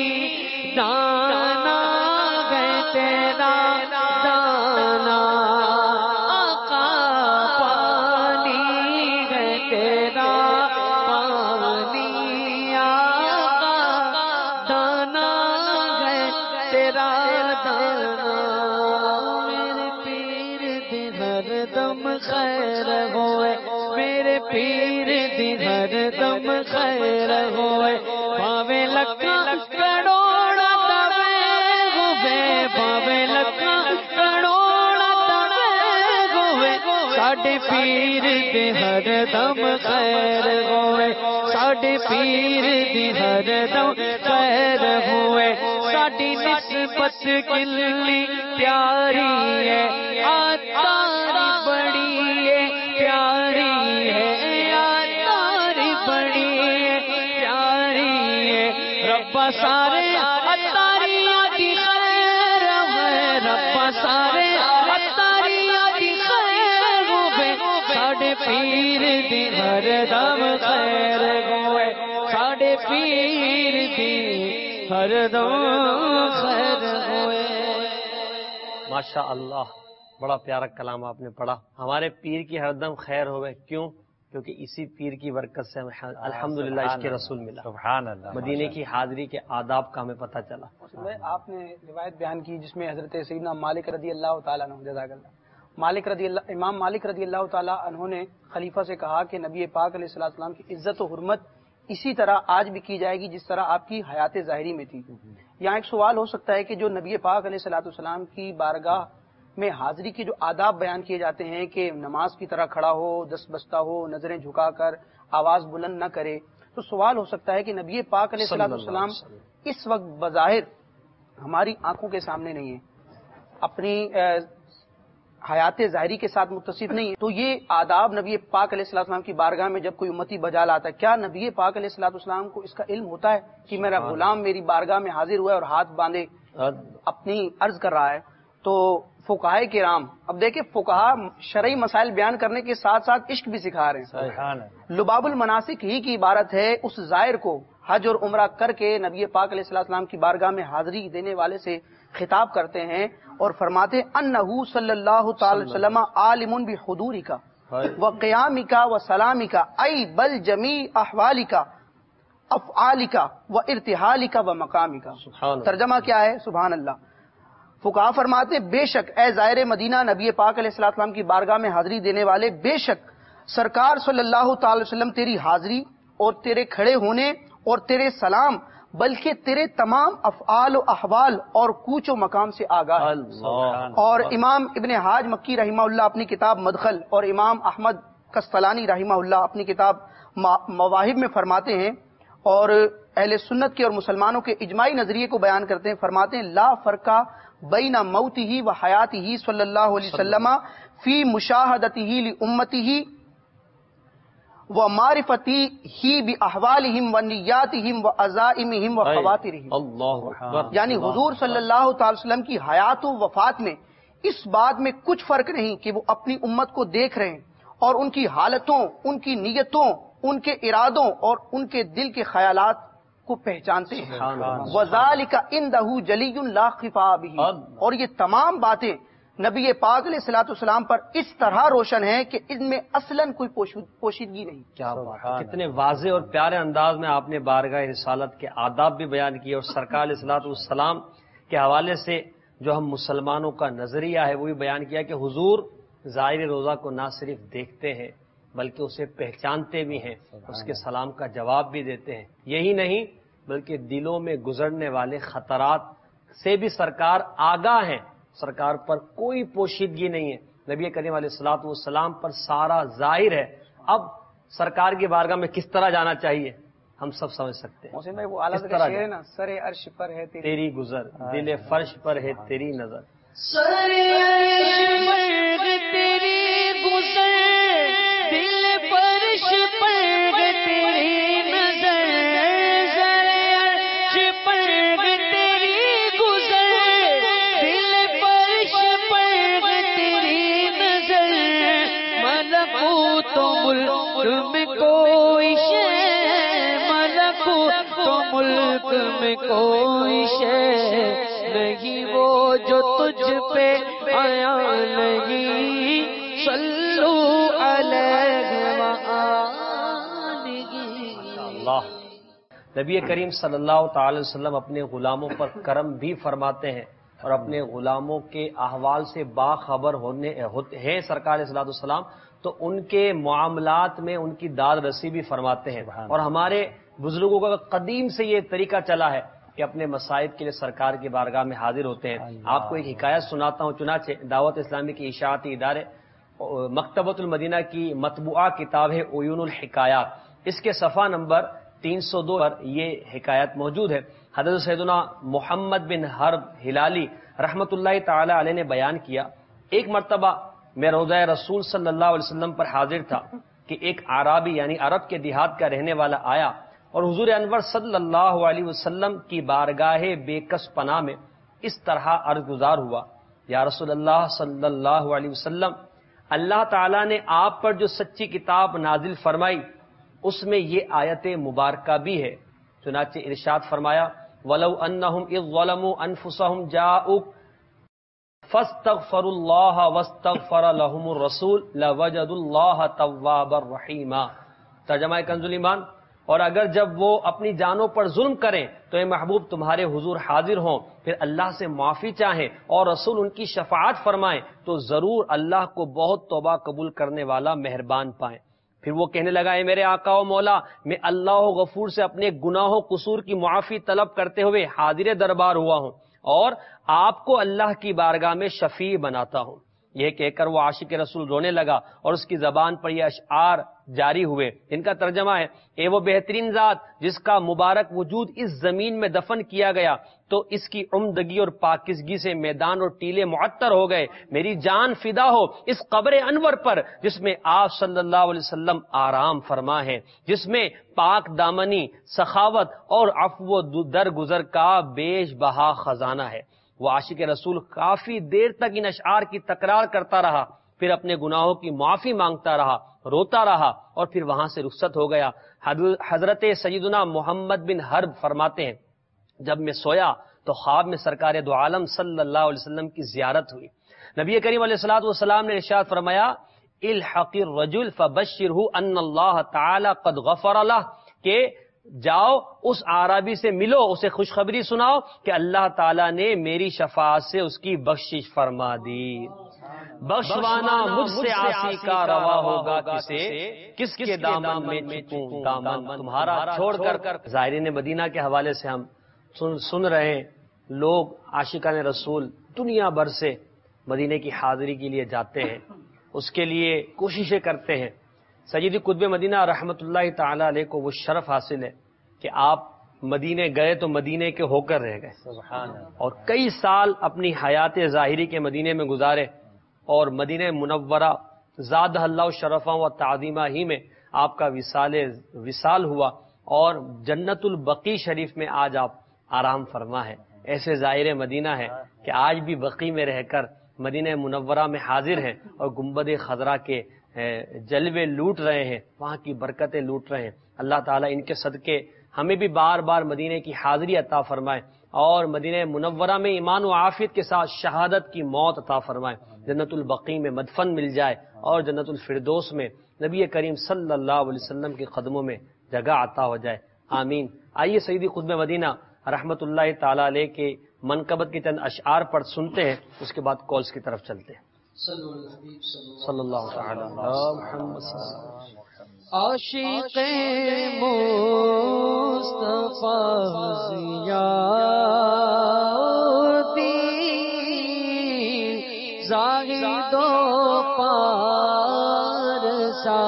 دانا ہر دم خیر ہوئے میرے پیر دی ہر دم خیر ہوئے پاوے لکھاں کروڑا تڑے ہوئے پاوے لکھاں کروڑا تڑے ہوئے ساڈے پیر دی ہر دم خیر ہوئے ساڈے پیر دی ہر دم خیر ہوئے ساڈی نسبت کتنی پیاری ہے آتاری بڑی ہے پیاری ہے آتاری بڑی ہے پیاری ہے ربا سارے اتاریاں دی خیر ہے ربا سارے اتاریاں دی خیر ہوئے ساڈے پیر دی ہر دم خیر ہوئے ساڈے پیر دی ہر دم خیر ہوئے. ماشاء اللہ بڑا پیارا کلام آپ نے پڑھا. ہمارے پیر کی ہر دم خیر ہوئے. کیوں؟ کیونکہ اسی پیر کی برکت سے ہمیں الحمدللہ عشق رسول ملا. سبحان اللہ. مدینے کی حاضری کے آداب کا ہمیں پتہ چلا. آپ نے روایت بیان کی جس میں حضرت سیدنا مالک رضی اللہ تعالیٰ عنہ جزاک اللہ امام مالک رضی اللہ تعالیٰ عنہ نے خلیفہ سے کہا کہ نبی پاک علیہ الصلوۃ والسلام کی عزت و حرمت اسی طرح آج بھی کی جائے گی جس طرح آپ کی حیات ظاہری میں تھی. یہاں ایک سوال ہو سکتا ہے کہ جو نبی پاک علیہ الصلوۃ والسلام کی بارگاہ میں حاضری کے جو آداب بیان کیے جاتے ہیں کہ نماز کی طرح کھڑا ہو دست بستہ ہو نظریں جھکا کر آواز بلند نہ کرے، تو سوال ہو سکتا ہے کہ نبی پاک علیہ الصلوۃ والسلام اس وقت بظاہر ہماری آنکھوں کے سامنے نہیں ہے، اپنی حیات ظاہری کے ساتھ متصف نہیں ہے، تو یہ آداب نبی پاک علیہ الصلوۃ والسلام کی بارگاہ میں جب کوئی امتی بجا لاتا ہے، کیا نبی پاک علیہ الصلوۃ والسلام کو اس کا علم ہوتا ہے کہ میرا غلام میری بارگاہ میں حاضر ہوا ہے اور ہاتھ باندھے اپنی عرض کر رہا ہے؟ تو فقہائے کرام، اب دیکھیں فقہا شرعی مسائل بیان کرنے کے ساتھ ساتھ عشق بھی سکھا رہے ہیں. لباب المناسک ہی کی عبارت ہے اس زائر کو حج اور عمرہ کر کے نبی پاک علیہ الصلوۃ والسلام کی بارگاہ میں حاضری دینے والے سے خطاب کرتے ہیں اور فرماتے انہو صلی اللہ تعالی وسلم عالم بحضورک وقیامک وسلامک ای بل جمیع احوالک افعالک وارتحالک ومقامک. ترجمہ کیا ہے؟ سبحان اللہ. فقہا فرماتے بے شک اے زائر مدینہ نبی پاک علیہ الصلوۃ والسلام کی بارگاہ میں حاضری دینے والے، بے شک سرکار صلی اللہ تعالی وسلم تیری حاضری اور تیرے کھڑے ہونے اور تیرے سلام بلکہ تیرے تمام افعال و احوال اور کوچ و مقام سے آگاہ ہے. اور امام ابن حاج مکی رحمہ اللہ اپنی کتاب مدخل اور امام احمد قسطلانی رحمہ اللہ اپنی کتاب مواہب میں فرماتے ہیں اور اہل سنت کے اور مسلمانوں کے اجماعی نظریے کو بیان کرتے ہیں. فرماتے ہیں لا فرقہ بین موتہ و حیاتہ صلی اللہ علیہ وسلم فی مشاہدتہ لامتہ و معرفتی ہی باحوالہم و نیاتہم و عزائمہم و خواترہم. یعنی حضور صلی اللہ تعالی وسلم کی حیات و وفات میں اس بات میں کچھ فرق نہیں کہ وہ اپنی امت کو دیکھ رہے ہیں اور ان کی حالتوں، ان کی نیتوں، ان کے ارادوں اور ان کے دل کے خیالات کو پہچانتے ہیں. وذالک عندہ جلی لا خفا بہ. اور یہ تمام باتیں نبی پاک علیہ الصلوۃ والسلام پر اس طرح روشن ہیں کہ ان میں اصلاً کوئی پوشیدگی نہیں. کیا بات ہے. کتنے واضح اور پیارے انداز میں آپ نے بارگاہ رسالت کے آداب بھی بیان کیے اور سرکار علیہ الصلوۃ والسلام کے حوالے سے جو ہم مسلمانوں کا نظریہ ہے وہ بھی بیان کیا کہ حضور ظاہر روزہ کو نہ صرف دیکھتے ہیں بلکہ اسے پہچانتے بھی ہیں، اس کے سلام کا جواب بھی دیتے ہیں. یہی نہیں بلکہ دلوں میں گزرنے والے خطرات سے بھی سرکار آگاہ ہیں، سرکار پر کوئی پوشیدگی نہیں ہے. نبی کریم علیہ الصلوۃ والسلام پر سارا ظاہر ہے. اب سرکار کی بارگاہ میں کس طرح جانا چاہیے ہم سب سمجھ سکتے ہیں. محسن بھائی وہ اعلیٰ شعر ہے نا، سر عرش پر ہے تیری گزر، دل فرش پر ہے تیری نظر. سر عرش پر تیری گزر، دل فرش پر تیری نظر. سر عرش پر تیری گزر، دل فرش پر تیری نظر. ملکوت ملک میں کوئی شے، ملکوت ملک میں کوئی شے نہیں وہ جو تجھ پہ آیا نہیں. صلو علیہ وآلہ. اللہ. نبی کریم صلی اللہ تعالی وسلم اپنے غلاموں پر کرم بھی فرماتے ہیں اور اپنے غلاموں کے احوال سے باخبر ہیں سرکار علیہ الصلوۃ والسلام، تو ان کے معاملات میں ان کی داد رسی بھی فرماتے ہیں. اور ہمارے بزرگوں کا قدیم سے یہ طریقہ چلا ہے کہ اپنے مسائل کے لیے سرکار کی بارگاہ میں حاضر ہوتے ہیں. آپ کو ایک حکایت سناتا ہوں. چنانچہ دعوت اسلامی کے اشاعتی ادارے مکتبۃ المدینہ کی مطبوعہ کتاب ہے عیون الحکایات، اس کے صفحہ نمبر 302 پر یہ حکایت موجود ہے. حضرت سیدنا محمد بن حرب ہلالی رحمۃ اللہ تعالی علیہ نے بیان کیا، ایک مرتبہ میں روضہ رسول صلی اللہ علیہ وسلم پر حاضر تھا کہ ایک اعرابی یعنی عرب کے دیہات کا رہنے والا آیا اور حضور انور صلی اللہ علیہ وسلم کی بارگاہ بے کس پناہ میں اس طرح عرض گزار ہوا، یا رسول اللہ صلی اللہ علیہ وسلم، اللہ تعالیٰ نے آپ پر جو سچی کتاب نازل فرمائی اس میں یہ آیت مبارکہ بھی ہے. چنانچہ ارشاد فرمایا، وَلَوْ أَنَّهُمْ إِذْ ظَلَمُوا أَنفُسَهُمْ جَاءُوكَ فَاسْتَغْفَرُوا اللَّهَ وَاسْتَغْفَرَ لَهُمُ الرَّسُولُ لَوَجَدُوا اللَّهَ تَوَّابًا رَحِيمًا. ترجمہ کنز الایمان، اور اگر جب وہ اپنی جانوں پر ظلم کریں تو اے محبوب تمہارے حضور حاضر ہوں، پھر اللہ سے معافی چاہیں اور رسول ان کی شفاعت فرمائیں تو ضرور اللہ کو بہت توبہ قبول کرنے والا مہربان پائیں. پھر وہ کہنے لگا، اے میرے آقا و مولا، میں اللہ غفور سے اپنے گناہوں قصور کی معافی طلب کرتے ہوئے حاضر دربار ہوا ہوں اور آپ کو اللہ کی بارگاہ میں شفیع بناتا ہوں. یہ کہہ کر وہ عاشق رسول رونے لگا اور اس کی زبان پر یہ اشعار جاری ہوئے. ان کا ترجمہ ہے، اے وہ بہترین ذات جس کا مبارک وجود اس زمین میں دفن کیا گیا تو اس کی عمدگی اور پاکیزگی سے میدان اور ٹیلے معطر ہو گئے. میری جان فدا ہو اس قبر انور پر جس میں آپ صلی اللہ علیہ وسلم آرام فرما ہے، جس میں پاک دامنی، سخاوت اور عفو و درگزر کا بیش بہا خزانہ ہے. وہ عاشق رسول کافی دیر تک ان اشعار کی تکرار کرتا رہا، پھر اپنے گناہوں کی معافی مانگتا رہا، روتا رہا اور پھر وہاں سے رخصت ہو گیا. حضرت سیدنا محمد بن حرب فرماتے ہیں، جب میں سویا تو خواب میں سرکار دو عالم صلی اللہ علیہ وسلم کی زیارت ہوئی. نبی کریم علیہ الصلوۃ والسلام نے ارشاد فرمایا، الحق الرجل فبشرہ ان اللہ تعالی قد غفر لہ، کہ جاؤ اس اعرابی سے ملو، اسے خوشخبری سناؤ کہ اللہ تعالیٰ نے میری شفاعت سے اس کی بخشش فرما دی. بخشوانا مجھ سے عاصی کا روا ہوگا کسے، کس کے دامن میں چھپوں دامن تمہارا چھوڑ کر. زائرین مدینہ کے حوالے سے ہم سن رہے ہیں، لوگ عاشقان رسول دنیا بھر سے مدینے کی حاضری کے لیے جاتے ہیں، اس کے لیے کوششیں کرتے ہیں. سیدی قطب مدینہ رحمت اللہ تعالی علیہ کو وہ شرف حاصل ہے کہ آپ مدینے گئے تو مدینے کے ہو کر رہ گئے، اور کئی سال اپنی حیات ظاہری کے مدینے میں گزارے، اور مدینہ منورہ زادہ اللہ شرفہ و تعظیمہ ہی میں آپ کا وصال ہوا، اور جنت البقیع شریف میں آج آپ آرام فرما ہے. ایسے ظاہر مدینہ ہے کہ آج بھی بقیع میں رہ کر مدینہ منورہ میں حاضر ہیں اور گنبد خضرا کے جلوے لوٹ رہے ہیں، وہاں کی برکتیں لوٹ رہے ہیں. اللہ تعالیٰ ان کے صدقے ہمیں بھی بار بار مدینے کی حاضری عطا فرمائے اور مدینہ منورہ میں ایمان و عافیت کے ساتھ شہادت کی موت عطا فرمائے، جنت البقیع میں مدفن مل جائے اور جنت الفردوس میں نبی کریم صلی اللہ علیہ وسلم کے قدموں میں جگہ عطا ہو جائے. آمین. آئیے سیدی قطب مدینہ رحمت اللہ تعالی علیہ کے منقبت کے چند اشعار پر سنتے ہیں، اس کے بعد کالز کی طرف چلتے ہیں. صلی اللہ تعالی علی محمد. عاشق مصطفیٰ ضیاءالدین زاہد و پارسا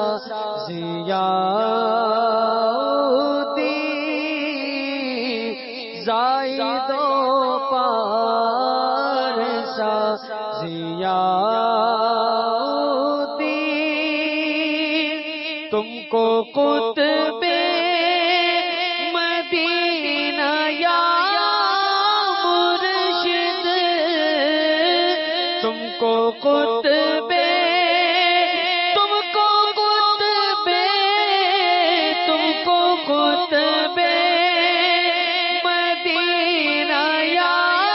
ضیاءالدین زاہد و پارسا ضیاءالدین، تم کو قطب مدینہ یا مرشد، تم کو قطب، تم کو قطب، تم کو قطب مدینہ یا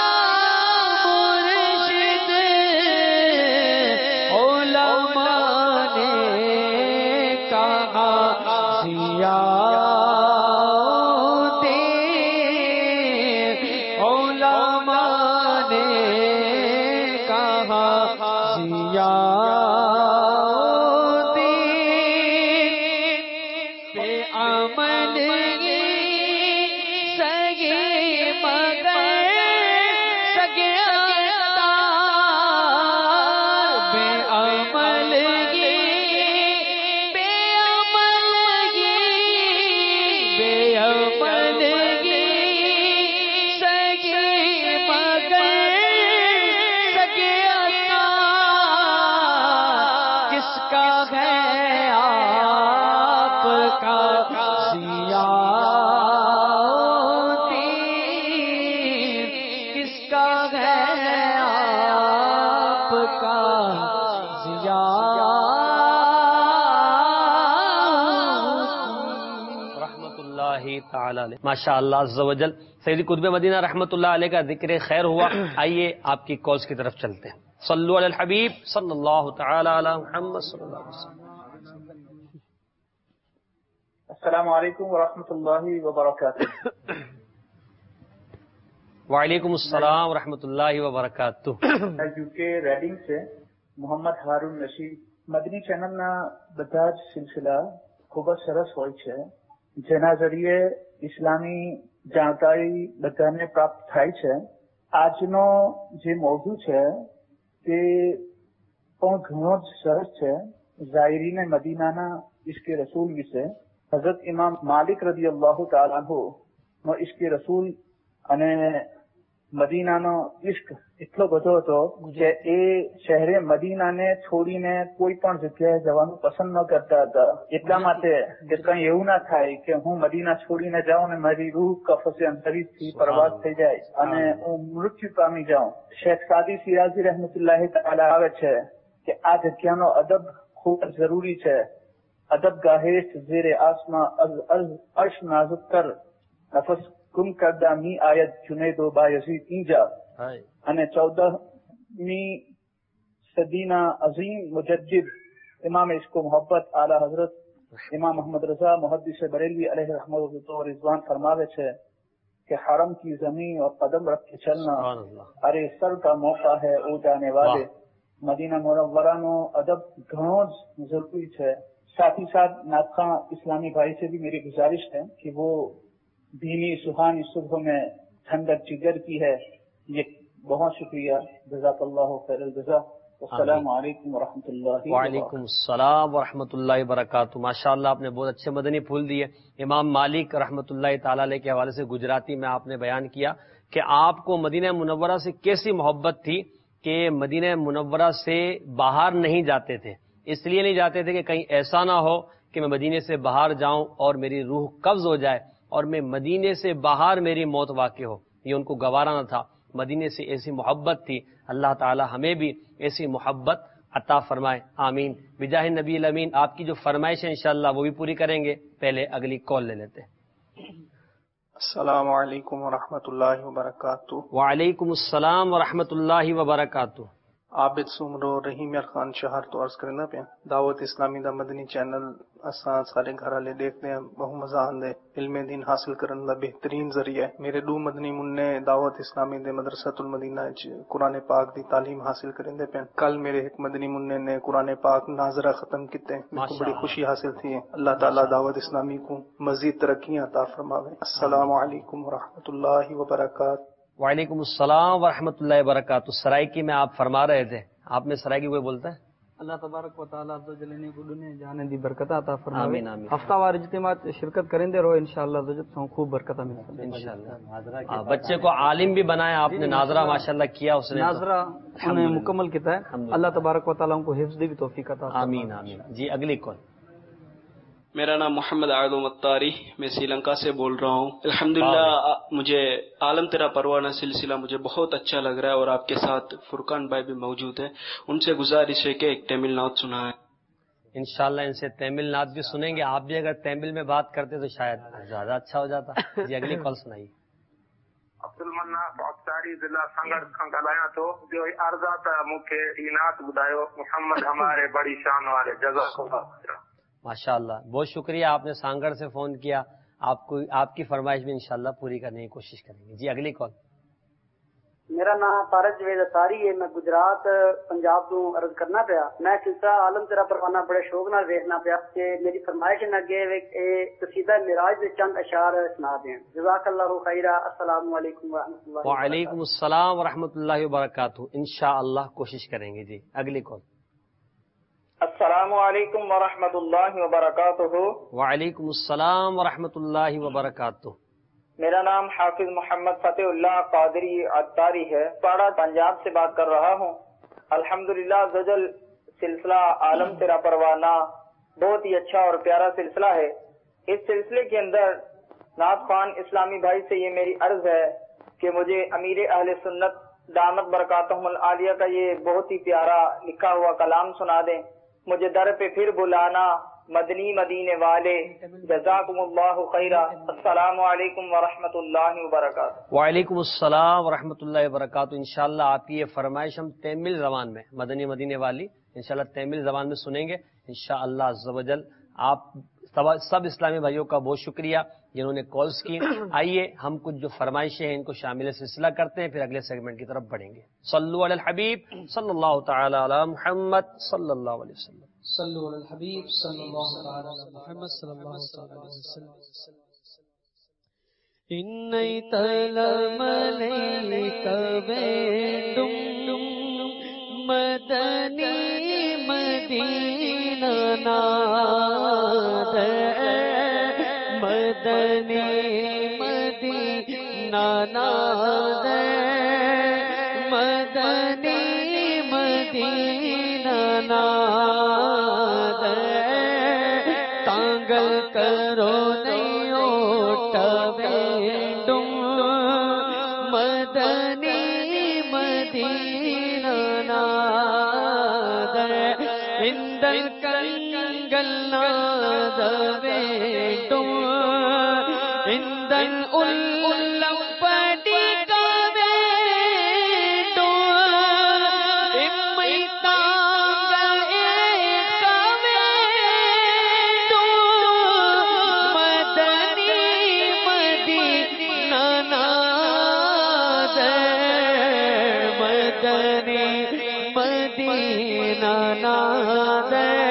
مرشد علماء نے کہا ضیاءالدین، علماء نے پہ عمل سگے مگر سگے بے عمل بے عمل بے عمل سگے مگر سگے کس کا ہے آپ کا زیادتی کس کا ہے آپ کا رحمت اللہ تعالی علیہ. ماشاء اللہ عز و جل. سیدی قطب مدینہ رحمت اللہ علیہ کا ذکر خیر ہوا. آئیے آپ کی کالز کی طرف چلتے ہیں. صلو علی الحبیب صلی اللہ تعالی علی محمد صلی اللہ علیہ وسلم. السلام علیکم ورحمۃ اللہ وبرکاتہ. وعلیکم السلام ورحمۃ اللہ وبرکاتہ. میں یو کے ریڈنگ سے મોહમ્મદ હારૂન રશીદ. મદની ચેનલના બધા જ સિલસિલા ખૂબ જ સરસ હોય છે, જેના જરીએ ઇસ્લામી જાણકારી બધાને પ્રાપ્ત થાય છે. આજનો જે મૌજુ છે તે પણ ઘણો જ સરસ છે. ઝાયરીને મદીનાના ઇશ્કે રસૂલ વિશે. હઝરત ઇમામ માલિક રદિયલ્લાહુ તઆલા અન્હુ નો ઇશ્કે રસૂલ અને મદીનાનો ઇશ્ક એટલો બધો હતો કે એ શહેરે મદીનાને છોડીને કોઈ પણ જગ્યાએ જવાનું પસંદ ન કરતા હતા. એટલા માટે કે કંઈ એવું ના થાય કે હું મદીના છોડીને જાઉં ને મારી રૂહ કફસે અંતરીથી પરવાસ થઈ જાય અને હું મૃત્યુ પામી જાઉં. શેખ સાદી સિરાજી રહેમતુલ્લાહી તઆલા આવે છે કે આ જગ્યાનો અદબ ખૂબ જ જરૂરી છે. અદબ ગાહેશ ઝેરે આસમા અર્શ નાઝુક કર નફસ ગુમ કરદા મી આયત જુનૈદો બાયઝીદ ઈંજા. અને 14મી સદીના અઝીમ મુજદ્દિદ ઇમામ ઇશ્ક મોહબ્બત આલા હઝરત ઇમામ મોહમ્મદ રઝા મુહદ્દિસ બરેલવી अलैहि रहमत व रिजवान फरमावे छे कि हरम की जमीन और कदम रख के चलना अरे सर का मौका है ओ जाने वाले. मदीना मुनव्वरानो अदब घणो ज जरूरी है. साथ ही साथ नाखा इस्लामी भाई से भी मेरी गुजारिश है कि वो धीमी सुहानी सुबह में ठंडक जिगर की है. ये बहुत शुक्रिया. जज़ाकल्लाहु खैरल जज़ा. अस्सलामु अलैकुम व रहमतुल्लाहि. वालेकुम अस्सलाम व रहमतुल्लाहि व बरकातहू. माशाअल्लाह आपने बहुत अच्छे मदनी फूल दिए. इमाम मालिक रहमतुल्लाहि ताला अलैह के हवाले से गुजराती में आपने बयान किया कि आपको मदीना मुनव्वरा से कैसी मोहब्बत थी कि मदीना मुनव्वरा से बाहर नहीं जाते थे. इसलिए नहीं जाते थे कि कहीं ऐसा ना हो कि मैं मदीने से बाहर जाऊं और मेरी रूह कब्ज हो जाए और मैं मदीने से बाहर मेरी मौत वाक़ई हो. ये उनको गवारा न था. मदीने से ऐसी मोहब्बत थी. अल्लाह ताला हमें भी ऐसी मोहब्बत अता फरमाए. आमीन. बिजाह नबी अमीन. आपकी जो फरमाइश है इंशाअल्लाह वो भी पूरी करेंगे. पहले अगली कॉल ले लेते हैं. अस्सलामु अलैकुम व रहमतुल्लाहि व बरकातहू. वालेकुम अस्सलाम व रहमतुल्लाहि व बरकातहू. आबिद सुमरो रहीम खान शहर तो अर्ज करना पे दावत इस्लामी दा मदनी चैनल असा सारे घर वाले देखते हैं. बहु मजा आंदे. इल्मे दीन हासिल करने का बेहतरीन जरिया है. मेरे दो मदनी मुन्ने दावत इस्लामी दे मदरसतुल मदीना च कुरान पाक दी तालीम हासिल करेंदे पे. कल मेरे एक मदनी मुन्ने ने कुरान पाक नाजरा खत्म किते. मेरे को बड़ी खुशी हासिल थी. अल्लाह ताला दावत इस्लामी को मजीद तरक्कियां अता फरमावे. अस्सलामु अलैकुम व रहमतुल्लाहि व बरकातहू. वालेकुम अस्सलाम व रहमतुल्लाहि व बरकातहू. सराइकी में आप फरमा रहे थे. आप में सराइकी कोई बोलता है? अल्लाह तबारक व तआला अज़्ज़ वजल ने गुडने जाने दी बरकत अता फरमावे. आमीन आमीन. हफ्तावार इज्तिमा शिरकत करेंदे रहो इंशाअल्लाह जजत से खूब बरकत मिलेगी इंशाअल्लाह. बच्चे को आलिम भी बनाया आपने. नाजरा माशाअल्लाह किया उसने. नाजरा उन्हें मुकम्मल किया है. अल्लाह तबारक व तआला उनको हिफ्ज़ दी भी तौफीक अता फरमावे. आमीन आमीन. जी अगली कॉल. मेरा नाम मोहम्मद आदम अत्तारी, मैं श्रीलंका से बोल रहा हूँ. अल्हम्दुलिल्लाह मुझे आलम तेरा परवाना सिलसिला मुझे बहुत अच्छा लग रहा है और आपके साथ फुरकान भाई भी मौजूद है. उनसे गुजारिश है कि एक तमिल नात सुनाए. इंशाअल्लाह इनसे तमिल नात भी सुनेंगे. आप भी अगर तमिल में बात करते तो शायद ज्यादा अच्छा हो जाता. जी अगली कॉल सुनाइए. अब्दुल मन्ना अत्तारी जिला संगठन खां ॻाल्हायां थो. जो अर्ज़ा त मूंखे ई नात ॿुधायो. मोहम्मद हमारे बड़ी शान वाले. जज़ाकल्लाह. माशाअल्लाह. बहुत शुक्रिया. आपने सांगड़ से फोन किया. आपको आपकी फरमाइश भी इंशाअल्लाह पूरी करने की कोशिश करेंगे. जी अगली कॉल. میرا نام طارق جوید اتاری ہے، میں گجرات پنجاب تو عرض کرنا پیا، میں سلسلہ عالم تیرا پروانہ بڑے شوق نال دیکھنا پیا کہ میری فرمائش نہ اگے قصیدہ معراج دے چند اشعار سنا دیں۔ جزاک اللہ خیرا، السلام علیکم ورحمۃ اللہ۔ وعلیکم السلام ورحمۃ اللہ وبرکاتہ، انشاءاللہ کوشش کریں گے جی۔ اگلی کال۔ السلام علیکم ورحمۃ اللہ وبرکاتہ۔ وعلیکم السلام ورحمۃ اللہ وبرکاتہ۔ میرا نام حافظ محمد فتح اللہ قادری عطاری ہے، پاڑا پنجاب سے بات کر رہا ہوں۔ الحمدللہ زجل سلسلہ عالم تیرا پروانہ بہت ہی اچھا اور پیارا سلسلہ ہے۔ اس سلسلے کے اندر نعت خوان اسلامی بھائی سے یہ میری عرض ہے کہ مجھے امیر اہل سنت دامت برکاتہم العالیہ کا یہ بہت ہی پیارا لکھا ہوا کلام سنا دیں۔ مجھے در پہ پھر بلانا مدنی مدینے والے، جزاکم اللہ خیرا، السلام علیکم ورحمۃ اللہ وبرکاتہ۔ وعلیکم السلام ورحمۃ اللہ وبرکاتہ۔ انشاءاللہ آپ کی یہ فرمائش ہم تیمل زبان میں، مدنی مدینے والی انشاءاللہ تیمل زبان میں سنیں گے انشاءاللہ عز و جل۔ آپ سب اسلامی بھائیوں کا بہت شکریہ جنہوں نے کالز کی۔ آئیے ہم کچھ جو فرمائشیں ہیں ان کو شامل سلسلہ کرتے ہیں، پھر اگلے سیگمنٹ کی طرف بڑھیں گے۔ صلو علی الحبیب صلی اللہ تعالی علی محمد صلی اللہ علیہ وسلم۔ صلو علی الحبیب صلی اللہ تعالی علی محمد صلی اللہ تعالی علیہ وسلم۔ انئی تلملیک ویندم مدنی مدینہ ناد، مدنی مدینہ ناد، مدنی مدینہ ناد، تانگل کرو نیوٹ ویندم مدنی مدینہ ناد، اندل کنگل ناد ویندم اندل الم پڑی کا ویندم امی تانگل ایک کا ویندم مدنی مدینہ ناد، مدنی مدینہ ناد،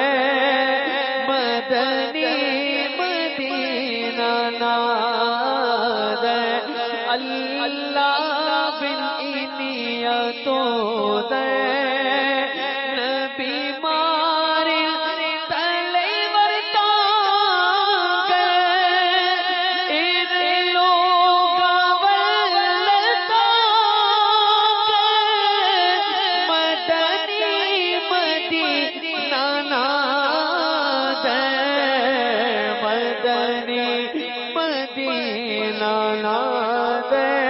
مدنی مدینہ ناد، اللہ بن انیتو دے نبی مارے تلے ورتاگ ان لوگا ولتاگ، مدنی مدینہ ناد، مدنی مدینہ ناد،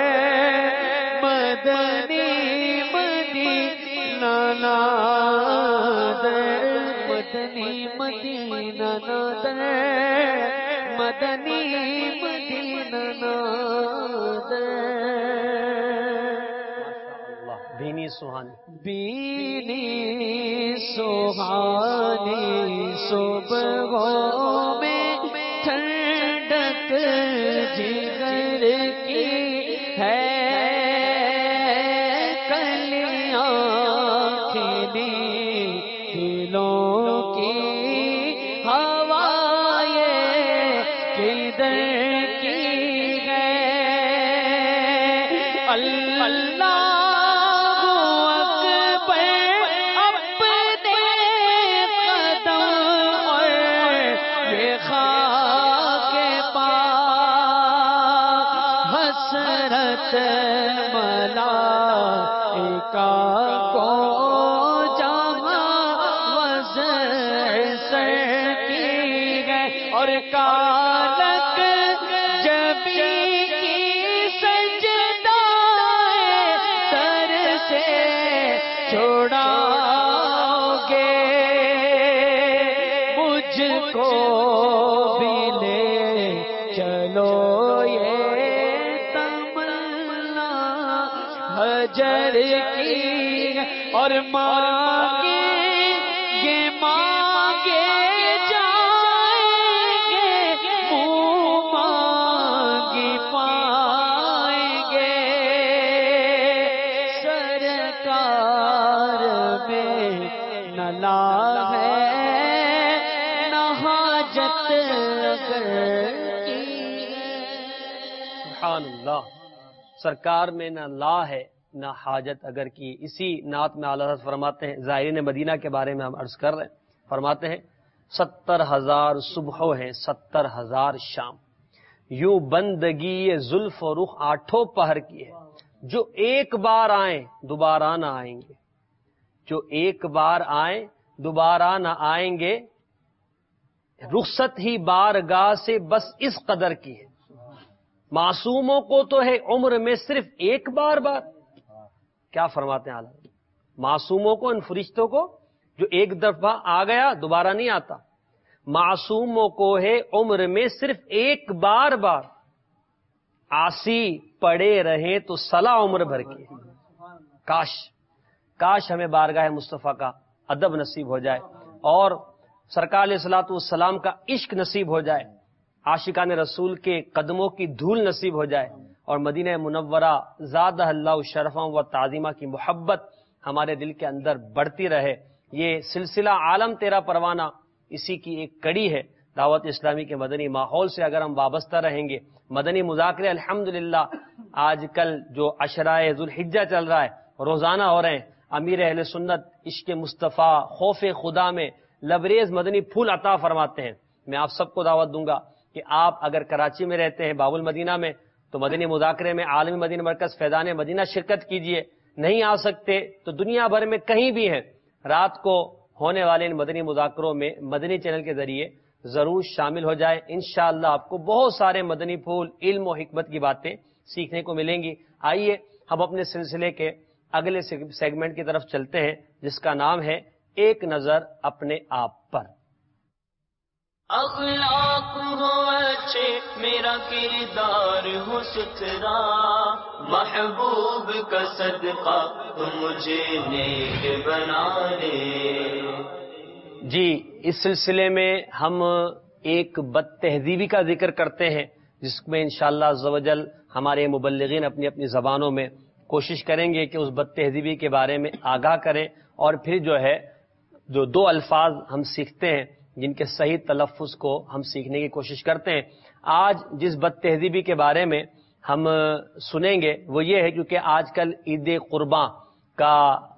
مدنی مدینہ ناد، مدنی مدینہ ناد، مدنی مدینہ ناد۔ بینی سوہانی بینی سوہانی صبحوں میں ٹھنڈک جگر کی ہے، کلیاں کھلی دلوں کی ہوائیں کدھر کی ہے، اللہ ملائکہ کو جہاں وضع سر کی ہے، اور کالک جبی کی سجدہ سر سے چھوڑاؤ گے، مجھ کو بھی لے چلو حجر کی، اور مانگے جائیں گے، منہ مانگی پائیں گے، لا ہے نہ حاجت سبحان اللہ. سرکار میں نہ لا ہے نہ حاجت اگر کی. اسی نعت میں اعلیٰ حضرت فرماتے ہیں، زائرین مدینہ کے بارے میں ہم عرض کر رہے ہیں، فرماتے ہیں 70,000 صبحوں ہیں 70,000 شام، یوں بندگی یہ زلف و رخ آٹھوں پہر کی ہے. جو ایک بار آئیں دوبارہ نہ آئیں گے، جو ایک بار آئیں دوبارہ نہ آئیں گے، رخصت ہی بارگاہ سے بس اس قدر کی ہے. معصوموں کو تو ہے عمر میں صرف ایک بار. کیا فرماتے ہیں اعلیٰ؟ معصوموں کو، ان فرشتوں کو جو ایک دفعہ آ گیا دوبارہ نہیں آتا، معصوموں کو ہے عمر میں صرف ایک بار. عاصی پڑے رہیں تو صلاح عمر بھر کی. کاش ہمیں بارگاہ مصطفیٰ کا ادب نصیب ہو جائے اور سرکار علیہ الصلوۃ والسلام کا عشق نصیب ہو جائے، عاشقان رسول کے قدموں کی دھول نصیب ہو جائے، اور مدینہ منورہ زادہ اللہ شرفاں و تعظیمہ کی محبت ہمارے دل کے اندر بڑھتی رہے. یہ سلسلہ عالم تیرا پروانہ اسی کی ایک کڑی ہے. دعوت اسلامی کے مدنی ماحول سے اگر ہم وابستہ رہیں گے، مدنی مذاکرے الحمدللہ آج کل جو عشرائے ذوالحجہ چل رہا ہے روزانہ ہو رہے ہیں. امیر اہل سنت عشق مصطفیٰ خوف خدا میں لبریز مدنی پھول عطا فرماتے ہیں. میں آپ سب کو دعوت دوں گا کہ آپ اگر کراچی میں رہتے ہیں، باب المدینہ میں، تو مدنی مذاکرے میں عالمی مدینہ مرکز فیضان مدینہ شرکت کیجئے. نہیں آ سکتے تو دنیا بھر میں کہیں بھی ہیں، رات کو ہونے والے ان مدنی مذاکروں میں مدنی چینل کے ذریعے ضرور شامل ہو جائے. انشاءاللہ آپ کو بہت سارے مدنی پھول، علم و حکمت کی باتیں سیکھنے کو ملیں گی. آئیے ہم اپنے سلسلے کے اگلے سیگمنٹ کی طرف چلتے ہیں، جس کا نام ہے ایک نظر اپنے آپ پر. اخلاق ہو اچھے میرا کردار ہو ستھرا، محبوب کا صدقہ تو مجھے نیک بنا دے. جی، اس سلسلے میں ہم ایک بد تہذیبی کا ذکر کرتے ہیں، جس میں انشاءاللہ عز و جل ہمارے مبلغین اپنی اپنی زبانوں میں کوشش کریں گے کہ اس بد تہذیبی کے بارے میں آگاہ کریں، اور پھر جو ہے جو دو الفاظ ہم سیکھتے ہیں جن کے صحیح تلفظ کو ہم سیکھنے کی کوشش کرتے ہیں. آج جس بد تہذیبی کے بارے میں ہم سنیں گے وہ یہ ہے، کیونکہ آج کل عید قرباں کا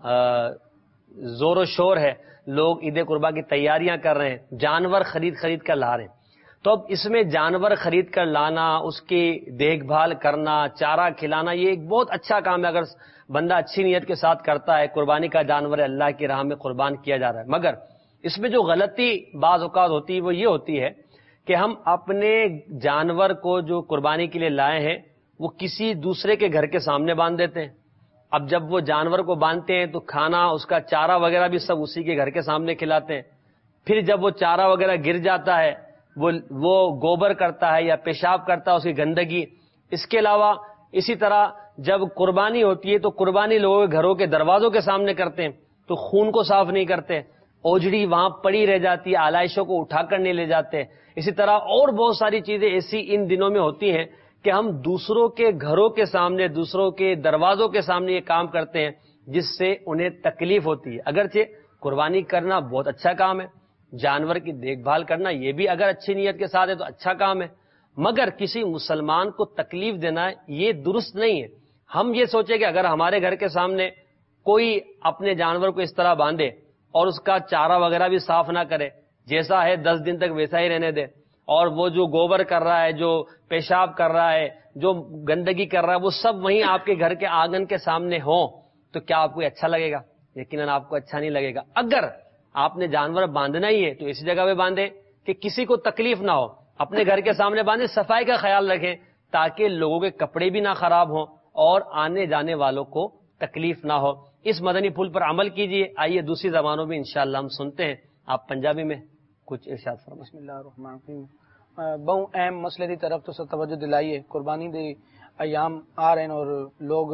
زور و شور ہے، لوگ عید قرباں کی تیاریاں کر رہے ہیں، جانور خرید کر لا رہے ہیں. تو اب اس میں جانور خرید کر لانا، اس کی دیکھ بھال کرنا، چارہ کھلانا، یہ ایک بہت اچھا کام ہے اگر بندہ اچھی نیت کے ساتھ کرتا ہے. قربانی کا جانور اللہ کی راہ میں قربان کیا جا رہا ہے. مگر اس میں جو غلطی بعض اوقات ہوتی ہے وہ یہ ہوتی ہے کہ ہم اپنے جانور کو جو قربانی کے لیے لائے ہیں وہ کسی دوسرے کے گھر کے سامنے باندھ دیتے ہیں. اب جب وہ جانور کو باندھتے ہیں تو کھانا، اس کا چارہ وغیرہ بھی سب اسی کے گھر کے سامنے کھلاتے ہیں. پھر جب وہ چارہ وغیرہ گر جاتا ہے، وہ گوبر کرتا ہے یا پیشاب کرتا ہے، اس کی گندگی. اس کے علاوہ اسی طرح جب قربانی ہوتی ہے تو قربانی لوگوں کے گھروں کے دروازوں کے سامنے کرتے ہیں تو خون کو صاف نہیں کرتے، اوجڑی وہاں پڑی رہ جاتی ہے، آلائشوں کو اٹھا کر نہیں لے جاتے. اسی طرح اور بہت ساری چیزیں ایسی ان دنوں میں ہوتی ہیں کہ ہم دوسروں کے گھروں کے سامنے، دوسروں کے دروازوں کے سامنے یہ کام کرتے ہیں جس سے انہیں تکلیف ہوتی ہے. اگرچہ قربانی کرنا بہت اچھا کام ہے، جانور کی دیکھ بھال کرنا یہ بھی اگر اچھی نیت کے ساتھ ہے تو اچھا کام ہے، مگر کسی مسلمان کو تکلیف دینا یہ درست نہیں ہے. ہم یہ سوچیں کہ اگر ہمارے گھر کے سامنے کوئی اپنے جانور کو اس طرح باندھے اور اس کا چارہ وغیرہ بھی صاف نہ کرے، جیسا ہے 10 دن تک ویسا ہی رہنے دے، اور وہ جو گوبر کر رہا ہے، جو پیشاب کر رہا ہے، جو گندگی کر رہا ہے، وہ سب وہیں آپ کے گھر کے آنگن کے سامنے ہوں، تو کیا آپ کو اچھا لگے گا؟ یقیناً آپ کو اچھا نہیں لگے گا. اگر آپ نے جانور باندھنا ہی ہے تو اسی جگہ پہ باندھے کہ کسی کو تکلیف نہ ہو. اپنے گھر کے سامنے باندھے، صفائی کا خیال رکھیں تاکہ لوگوں کے کپڑے بھی نہ خراب ہوں اور آنے جانے والوں کو تکلیف نہ ہو. اس مدنی پھول پر عمل کیجئے. آئیے دوسری زبانوں میں انشاءاللہ ہم سنتے ہیں. آپ پنجابی میں کچھ ارشاد فرمائیں. بسم اللہ الرحمن الرحیم. بہت اہم مسئلے دی طرف تو توجہ دلائیے. قربانی دے ایام آ رہے ہیں اور لوگ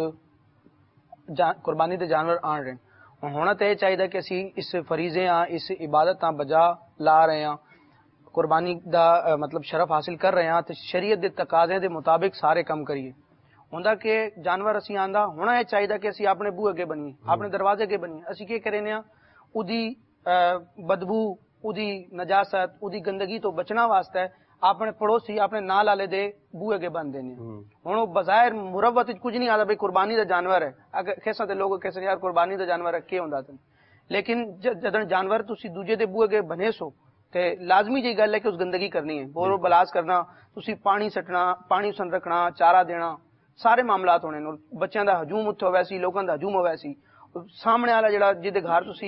قربانی دے جانور آن رہے ہیں. ہونا تو یہ چاہیے کہ اسی اس فریضے اس عبادت بجا لا رہے ہیں، قربانی دا مطلب شرف حاصل کر رہے ہیں تو شریعت دے تقاضے دے مطابق سارے کام کریے. ہوندا کہ جانور اسی آندا ہونا یہ چاہیے کہ اسی اپنے بو اگے بنیے، اپنے دروازے اگے بنیے. اسی کی کرنے ہیں اودی بدبو اودی نجاست اودی گندگی تو بچنا واسطے اپنے پڑوسی اپنے نال والے دے بوئے کے بن دینے ہوں بظاہر مروت کچھ نہیں آتا بھائی قربانی دا جانور ہے اگر کیسا تے لوگ کیسے یار قربانی دا جانور ہے کی ہوندا تے لیکن جدن جانور تسی دوجے دے بوئے کے بنے سو تے لازمی جی گل ہے کہ اس گندگی کرنی ہے بور بلاس کرنا تسی پانی سٹنا پانی سن رکھنا چارہ دینا سارے معاملات ہونے بچیاں دا ہجوم اتھے ہوئے سی لوگاں دا ہجوم ہوئے سی سامنے والا جڑا جدے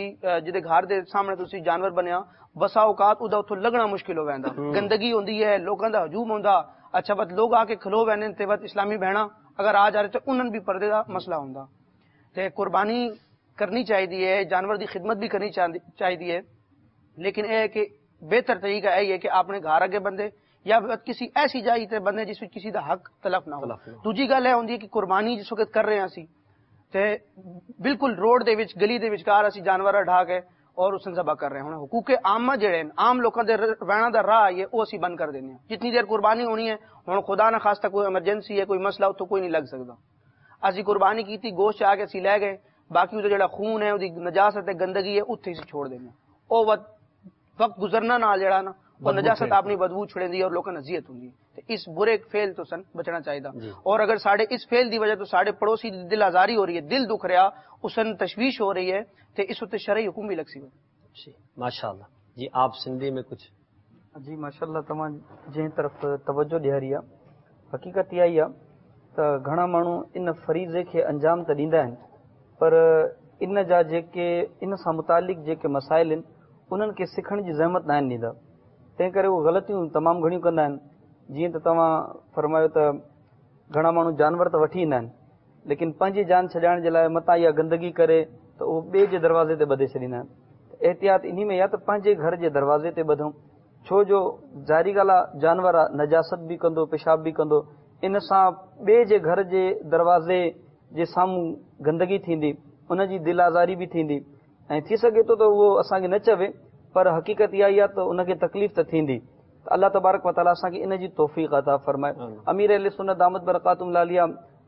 گھر دے سامنے تسی جانور بنیا بسا اوقات ادا اتھوں لگنا مشکل ہو ویندا گندگی ہوندی ہے لوگاں دا ہجوم ہوندا اچھا بت لوگ آ کے کھلو وینے تے بت اسلامی بہنا اگر آ جا رہے تے انہاں بھی پردے دا مسئلہ ہوندا تے قربانی کرنی چاہیے ہے جانور دی خدمت بھی کرنی چاہیے ہے لیکن اے ہے کہ بہتر طریقہ اے ہے کہ اپنے گھر اگے بندے یا کسی ایسی جگہ تے بندے جس وچ کسی دا حق تلف نہ ہو دوجی گل ہے ہوندی ہے کہ قربانی جس وقت کر رہے ہیں اسی تے بالکل روڈ دے وچ گلی دے وچکار اسی جانور ڈھا کے اور اس ذبح کر رہے ہیں حقوق عامہ جڑے ہیں عام لوکاں دے رہنا دا راہ ہے وہ اسی بند کر دینے ہیں جتنی دیر قربانی ہونی ہے ہن خدا نہ خاصتا کوئی ایمرجنسی ہے کوئی مسئلہ تو کوئی نہیں لگ سکتا اسی قربانی کیتی گوشت آ کے اسی لے گئے باقی وہ جڑا خون ہے وہ نجاست ہے گندگی ہے اتھے ہی چھوڑ دینے او وقت گزرنا نال جڑا نا وہ نجاست اپنی بدبو چھڑے دی اور لوکاں اذیت ہوندی ہے اس برے فعل تو سن بچنا چاہیے اور اگر ساڈے اس فعل دی وجہ تو ساڈے پڑوسی دی دل آزاری ہو رہی ہے دل دکھ رہا اسن تشویش ہو رہی ہے تے اس تے شرعی حکم بھی لگ سی جی ماشاءاللہ جی آپ سندھی میں کچھ جی ماشاءاللہ تمام جن طرف توجہ ॾियारी आहे حقیقت इहा ई आहे त घणा माण्हू इन फरीज़े खे अंजाम त ॾींदा आहिनि पर इन जा जेके इन सां मुतालिक़ जेके मसाइल आहिनि उन्हनि खे सिखण जी ज़हमत न आहिनि ॾींदा तंहिं करे उहे ग़लतियूं तमामु घणियूं कंदा आहिनि जीअं त तव्हां फरमायो त घणा माण्हू जानवर त वठी ईंदा आहिनि लेकिन पंहिंजी जान छॾाइण जे लाइ मतां इहा गंदगी करे त उहो ॿिए जे दरवाज़े ते ॿधे छॾींदा आहिनि एहतियात इन में या त पंहिंजे घर जे दरवाज़े ते ॿधूं छो जो ज़ाहिरी ॻाल्हि आहे जानवर आहे नजासत बि कंदो पेशाब बि कंदो इन सां ॿिए जे घर जे दरवाज़े जे साम्हूं गंदगी थींदी उनजी दिल आज़ारी बि थींदी ऐं थी सघे थो त उहो असांखे न चवे पर हक़ीक़त इहा ई आहे त उनखे तकलीफ़ त थींदी त अल्लाह तबारक व तआला असांखे इन जी तौफ़ीक़ अता फरमाए अमीर अहले सुन्नत दामत बरकातुहुम लालिया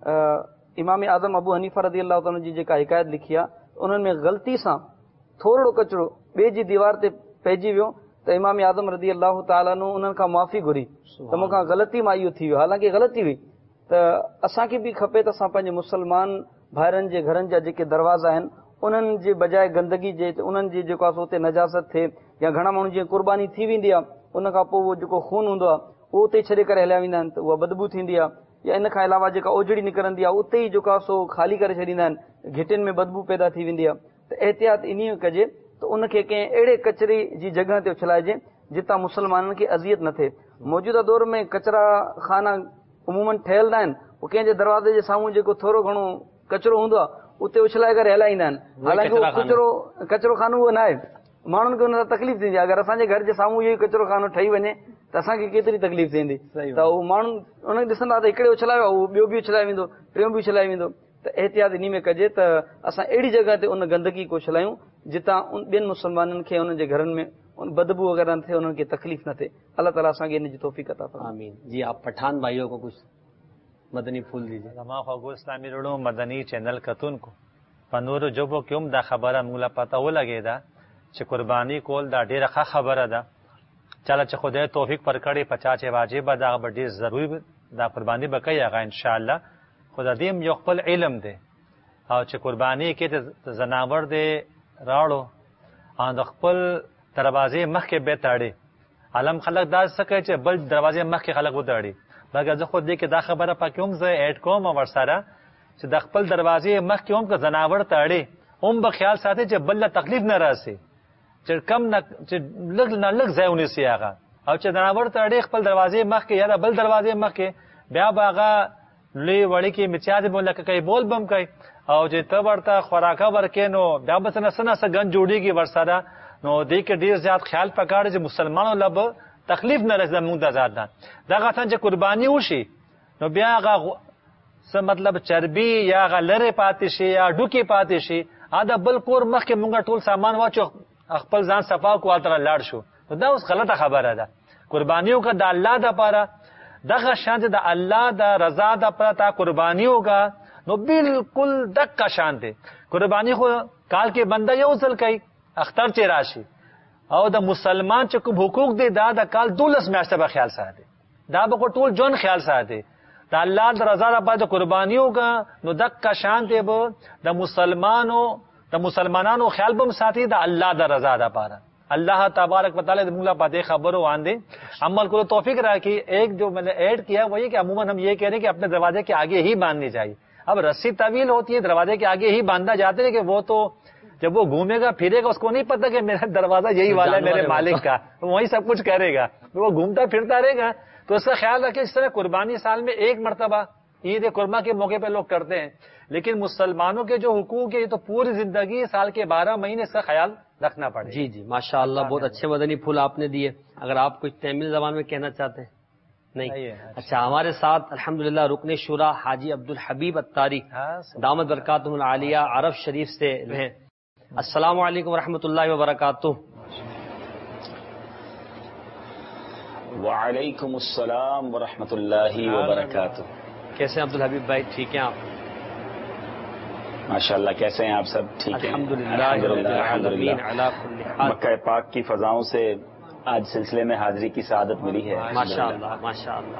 इमाम आज़म अबू हनीफ़ा रज़ी अल्लाह ताला जी जेका हिकायत लिखी आहे उन्हनि में ग़लती सां थोरो कचिरो ॿिए जी दीवार ते पइजी वियो त इमाम आज़म रज़ी अल्लाह ताला उन्हनि खां माफ़ी घुरी त मूंखां ग़लती मां इहो थी वियो हालांकि ग़लती हुई त असांखे बि खपे त असां पंहिंजे मुस्लमान भाइरनि जे घरनि जा जेके दरवाज़ा आहिनि उन्हनि जे बजाए गंदगी जे उन्हनि जी जेको आहे उते नजासत थिए या घणा माण्हू जीअं कुर्बानी थी वेंदी आहे उन खां पोइ उहो जेको खून हूंदो आहे उहो उते छॾे करे हलिया वेंदा आहिनि त उहा बदबू थींदी आहे या इन खां अलावा जेका ओजड़ी निकिरंदी आहे उते ई जेको आहे सो ख़ाली करे छॾींदा आहिनि घिटियुनि में बदबू पैदा थी वेंदी आहे त एहतियात इन कजे त उनखे कंहिं अहिड़े कचरे जी जॻह ते उछलाइजे जितां मुस्लमाननि खे अज़ियत न थिए मौजूदा दौर में कचरा खाना उमूमन ठहियल न आहिनि उहो कंहिंजे दरवाज़े जे साम्हूं जेको थोरो घणो कचिरो हूंदो आहे उते उछलाए करे हलाईंदा आहिनि हालांकि उहो कचिरो खानो उहो न आहे माण्हुनि खे उन सां तकलीफ़ थींदी आहे अगरि असांजे घर जे साम्हूं इहो ई कचिरो खानो ठही वञे त असांखे केतिरी तकलीफ़ थींदी त उहो माण्हू उनखे ॾिसंदा त हिकिड़े उछलायो आहे उहो ॿियो बि उछलाए वेंदो टियों बि उछलाए वेंदो त एहतियात इन में कजे त असां अहिड़ी जॻह ते उन गंदगी को उछलायूं जितां ॿियनि मुस्लमाननि खे उन्हनि जे घरनि में बदबू वग़ैरह न थिए उन्हनि खे तकलीफ़ न थिए अल्लाह ताला असांखे इन जी तौफ़ीक़ अता फरमाए आमीन जी आप पठान भाइयों को कुछ मदनी फूल दीजिए तमाम खागो इस्लामी रोडो मदनी चैनल कतून को पनूर जो वो क्यों दा खबर मुला पता वो लगे दा च कुर्बानी कोल दा ढेर खा खबर दा चला च खुदे तौफीक पर कड़े 50 वाजिब दा बड़ी जरूरी दा कुर्बानी बकैया इंशाअल्लाह खुदा दीम यो खपल इल्म दे او च कुर्बानी के जनावर दे राड़ो ان خپل دروازې مخکې به تاړي علم خلک دا سکه چې بل دروازې مخکې خلک وداړي مګر زه خو دې کې دا خبره پکې هم زه اډ کوم ور سره چې د خپل دروازې مخکې هم که زناور تاړي هم به خیال ساتي چې بل تکلیف نه راسي چې کم نه چې لږ نه لږ ځایونه سي هغه او چې زناور تاړي خپل دروازې مخکې یا بل دروازې مخکې بیا باغه لې وړي کې میچا دې بوله کوي بول بم کوي او چې ته ورته خوراکه ورکې نو بیا به څنګه څنګه ګن جوړيږي ور سره نو دې کې ډیر زیات خیال پکاره چې مسلمانانو لب تکلیف نه راځي موږ د آزاد نه دا غتن چې قرباني وشي نو بیا هغه څه مطلب چربي یا غلره پاتې شي یا ډوکی پاتې شي دا بل کور مخکې موږ ټول سامان واچو خپل ځان صفا کوه تر لاړ شو دا اوس غلطه خبره ده قربانیو کا د الله د پاره دغه شان د الله د رضا د پاره تا قربانیو کا نو بالکل دک کا شان ده قربانی خو کال کې بنده یو ځل کوي اختر چه راشي او د مسلمان چې کوم حقوق دي دا د کال 12 میاشتې به خیال ساتي، دا به ټول جون خیال ساتي، دا الله د رضا لپاره د قربانیو کا نو دک شان دی به د مسلمانانو خیال بم ساتي د الله د رضا لپاره. اللہ تبارک و تعالیٰ مولا پاتے خبروں آندے عمل کو توفیق رہا کہ ایک جو میں نے ایڈ کیا وہی کہ عموماً ہم یہ کہہ رہے ہیں کہ اپنے دروازے کے آگے ہی باندھنی چاہیے. اب رسی طویل ہوتی ہے، دروازے کے آگے ہی باندھنا جاتے ہیں کہ وہ تو جب وہ گھومے گا پھرے گا اس کو نہیں پتا کہ میرا دروازہ یہی والا ہے میرے مالک کا، وہی سب کچھ کرے گا، وہ گھومتا پھرتا رہے گا. تو اس کا خیال رکھے. اس طرح قربانی سال میں ایک مرتبہ عید قربا کے موقع پہ لوگ کرتے ہیں، لیکن مسلمانوں کے جو حقوق ہے یہ تو پوری زندگی سال کے 12 مہینے اس کا خیال رکھنا پڑے. جی جی ماشاء اللہ، بہت اچھے مدنی پھول آپ نے دیے. اگر آپ کچھ تامل زبان میں کہنا چاہتے ہیں؟ نہیں. اچھا، ہمارے ساتھ الحمدللہ رکن شورا حاجی عبدالحبیب اتاری دامت برکاتہ العالیہ عرب شریف سے ہیں. السلام علیکم ورحمۃ اللہ وبرکاتہ. وعلیکم السلام ورحمۃ اللہ وبرکاتہ. کیسے ہیں عبدالحبیب بھائی؟ ٹھیک ہیں آپ؟ ماشاءاللہ. کیسے ہیں آپ سب؟ ٹھیک ہیں الحمدللہ. مکہ پاک کی فضاؤں سے آج سلسلے میں حاضری کی سعادت ملی ہے. ماشاءاللہ ماشاءاللہ.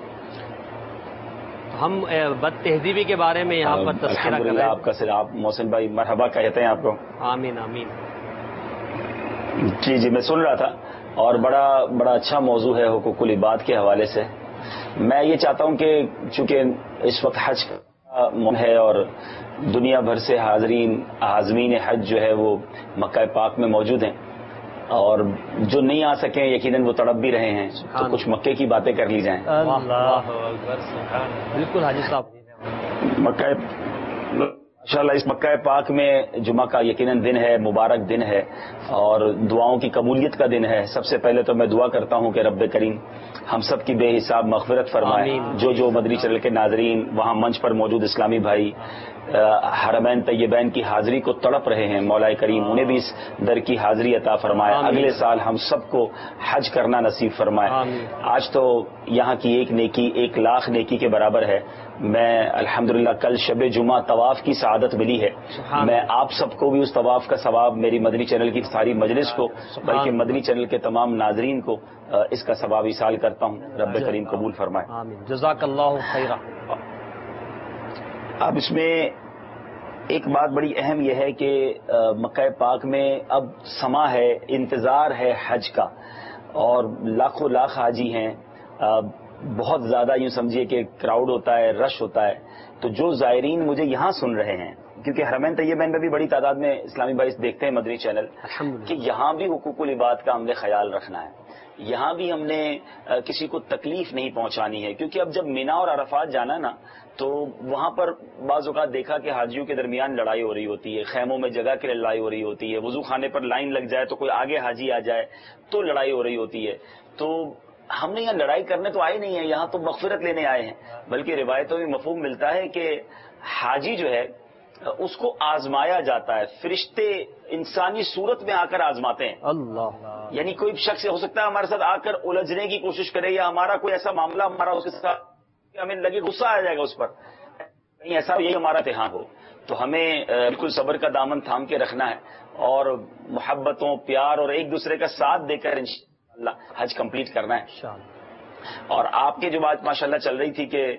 ہم بد تہذیبی کے بارے میں یہاں پر تذکرہ کر رہے ہیں. آپ کا سر آپ محسن بھائی مرحبا کہتے ہیں آپ کو. آمین آمین. جی میں سن رہا تھا اور بڑا اچھا موضوع ہے حقوق العباد کے حوالے سے. میں یہ چاہتا ہوں کہ چونکہ اس وقت حج کا موسم ہے اور دنیا بھر سے عازمین حج جو ہے وہ مکہ پاک میں موجود ہیں اور جو نہیں آ سکیں یقیناً وہ تڑپ بھی رہے ہیں، تو کچھ مکے کی باتیں کر لی جائیں. بالکل حاجی صاحب. مکہ انشاءاللہ اس مکہ پاک میں جمعہ کا یقیناً دن ہے، مبارک دن ہے اور دعاؤں کی قبولیت کا دن ہے. سب سے پہلے تو میں دعا کرتا ہوں کہ رب کریم ہم سب کی بے حساب مغفرت فرمائے. جو مدنی چینل کے ناظرین وہاں منچ پر موجود اسلامی بھائی حرمین طیبین کی حاضری کو تڑپ رہے ہیں، مولا کریم انہیں بھی اس در کی حاضری عطا فرمائے. اگلے سال ہم سب کو حج کرنا نصیب فرمائے. آج تو یہاں کی ایک نیکی 1,00,000 نیکی کے برابر ہے. میں الحمدللہ کل شب جمعہ طواف کی سعادت ملی ہے. میں آپ سب کو بھی اس طواف کا ثواب، میری مدنی چینل کی ساری مجلس کو بلکہ مدنی چینل کے تمام ناظرین کو اس کا ثواب ایصال کرتا ہوں. رب کریم قبول فرمائے. جزاک اللہ خیرہ. اب اس میں ایک بات بڑی اہم یہ ہے کہ مکہ پاک میں اب سما ہے، انتظار ہے حج کا اور لاکھوں لاکھ حاجی ہیں. بہت زیادہ یوں سمجھیے کہ کراؤڈ ہوتا ہے، رش ہوتا ہے. تو جو زائرین مجھے یہاں سن رہے ہیں، کیونکہ حرمین طیبین میں بھی بڑی تعداد میں اسلامی بھائی دیکھتے ہیں مدنی چینل، کہ یہاں بھی حقوق العباد کا ہم نے خیال رکھنا ہے. یہاں بھی ہم نے کسی کو تکلیف نہیں پہنچانی ہے، کیونکہ اب جب مینا اور عرفات جانا نا تو وہاں پر بعض اوقات دیکھا کہ حاجیوں کے درمیان لڑائی ہو رہی ہوتی ہے، خیموں میں جگہ کے لیے لڑائی ہو رہی ہوتی ہے، وضو خانے پر لائن لگ جائے تو کوئی آگے حاجی آ جائے تو لڑائی ہو رہی ہوتی ہے. تو ہم نے یہاں لڑائی کرنے تو آئے نہیں ہیں، یہاں تو مغفرت لینے آئے ہیں. بلکہ روایتوں میں مفہوم ملتا ہے کہ حاجی جو ہے اس کو آزمایا جاتا ہے، فرشتے انسانی صورت میں آ کر آزماتے ہیں. اللہ. یعنی کوئی شخص ہو سکتا ہے ہمارے ساتھ آ کر الجھنے کی کوشش کرے یا ہمارا کوئی ایسا معاملہ ہمارا اس کے ساتھ ہمیں لگے غصہ آ جائے گا اس پر، کہیں ایسا یہی ہمارا امتحان ہو. تو ہمیں بالکل صبر کا دامن تھام کے رکھنا ہے اور محبتوں، پیار اور ایک دوسرے کا ساتھ دے کر انشاءاللہ حج کمپلیٹ کرنا ہے. اور آپ کی جو بات ماشاءاللہ چل رہی تھی کہ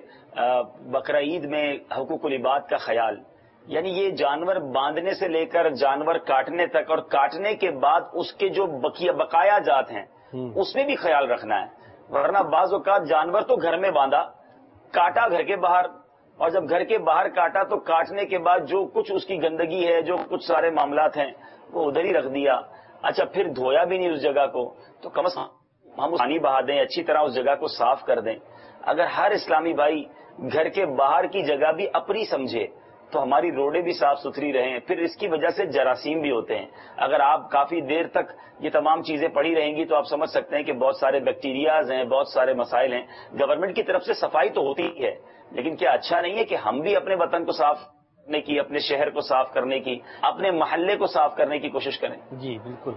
بقرہ عید میں حقوق العباد کا خیال، یعنی یہ جانور باندھنے سے لے کر جانور کاٹنے تک اور کاٹنے کے بعد اس کے جو بقایا جات ہیں اس میں بھی خیال رکھنا ہے. ورنہ بعض اوقات جانور تو گھر میں باندھا، کاٹا گھر کے باہر، اور جب گھر کے باہر کاٹا تو کاٹنے کے بعد جو کچھ اس کی گندگی ہے، جو کچھ سارے معاملات ہیں وہ ادھر ہی رکھ دیا. اچھا پھر دھویا بھی نہیں اس جگہ کو، تو کم از کم ہم پانی بہا دیں، اچھی طرح اس جگہ کو صاف کر دیں. اگر ہر اسلامی بھائی گھر کے باہر کی جگہ بھی اپنی سمجھے تو ہماری روڈیں بھی صاف ستھری رہیں. پھر اس کی وجہ سے جراثیم بھی ہوتے ہیں. اگر آپ کافی دیر تک یہ تمام چیزیں پڑی رہیں گی تو آپ سمجھ سکتے ہیں کہ بہت سارے بیکٹیریاز ہیں، بہت سارے مسائل ہیں. گورنمنٹ کی طرف سے صفائی تو ہوتی ہے، لیکن کیا اچھا نہیں ہے کہ ہم بھی اپنے وطن کو صاف کرنے کی، اپنے شہر کو صاف کرنے کی، اپنے محلے کو صاف کرنے کی کوشش کریں؟ جی بالکل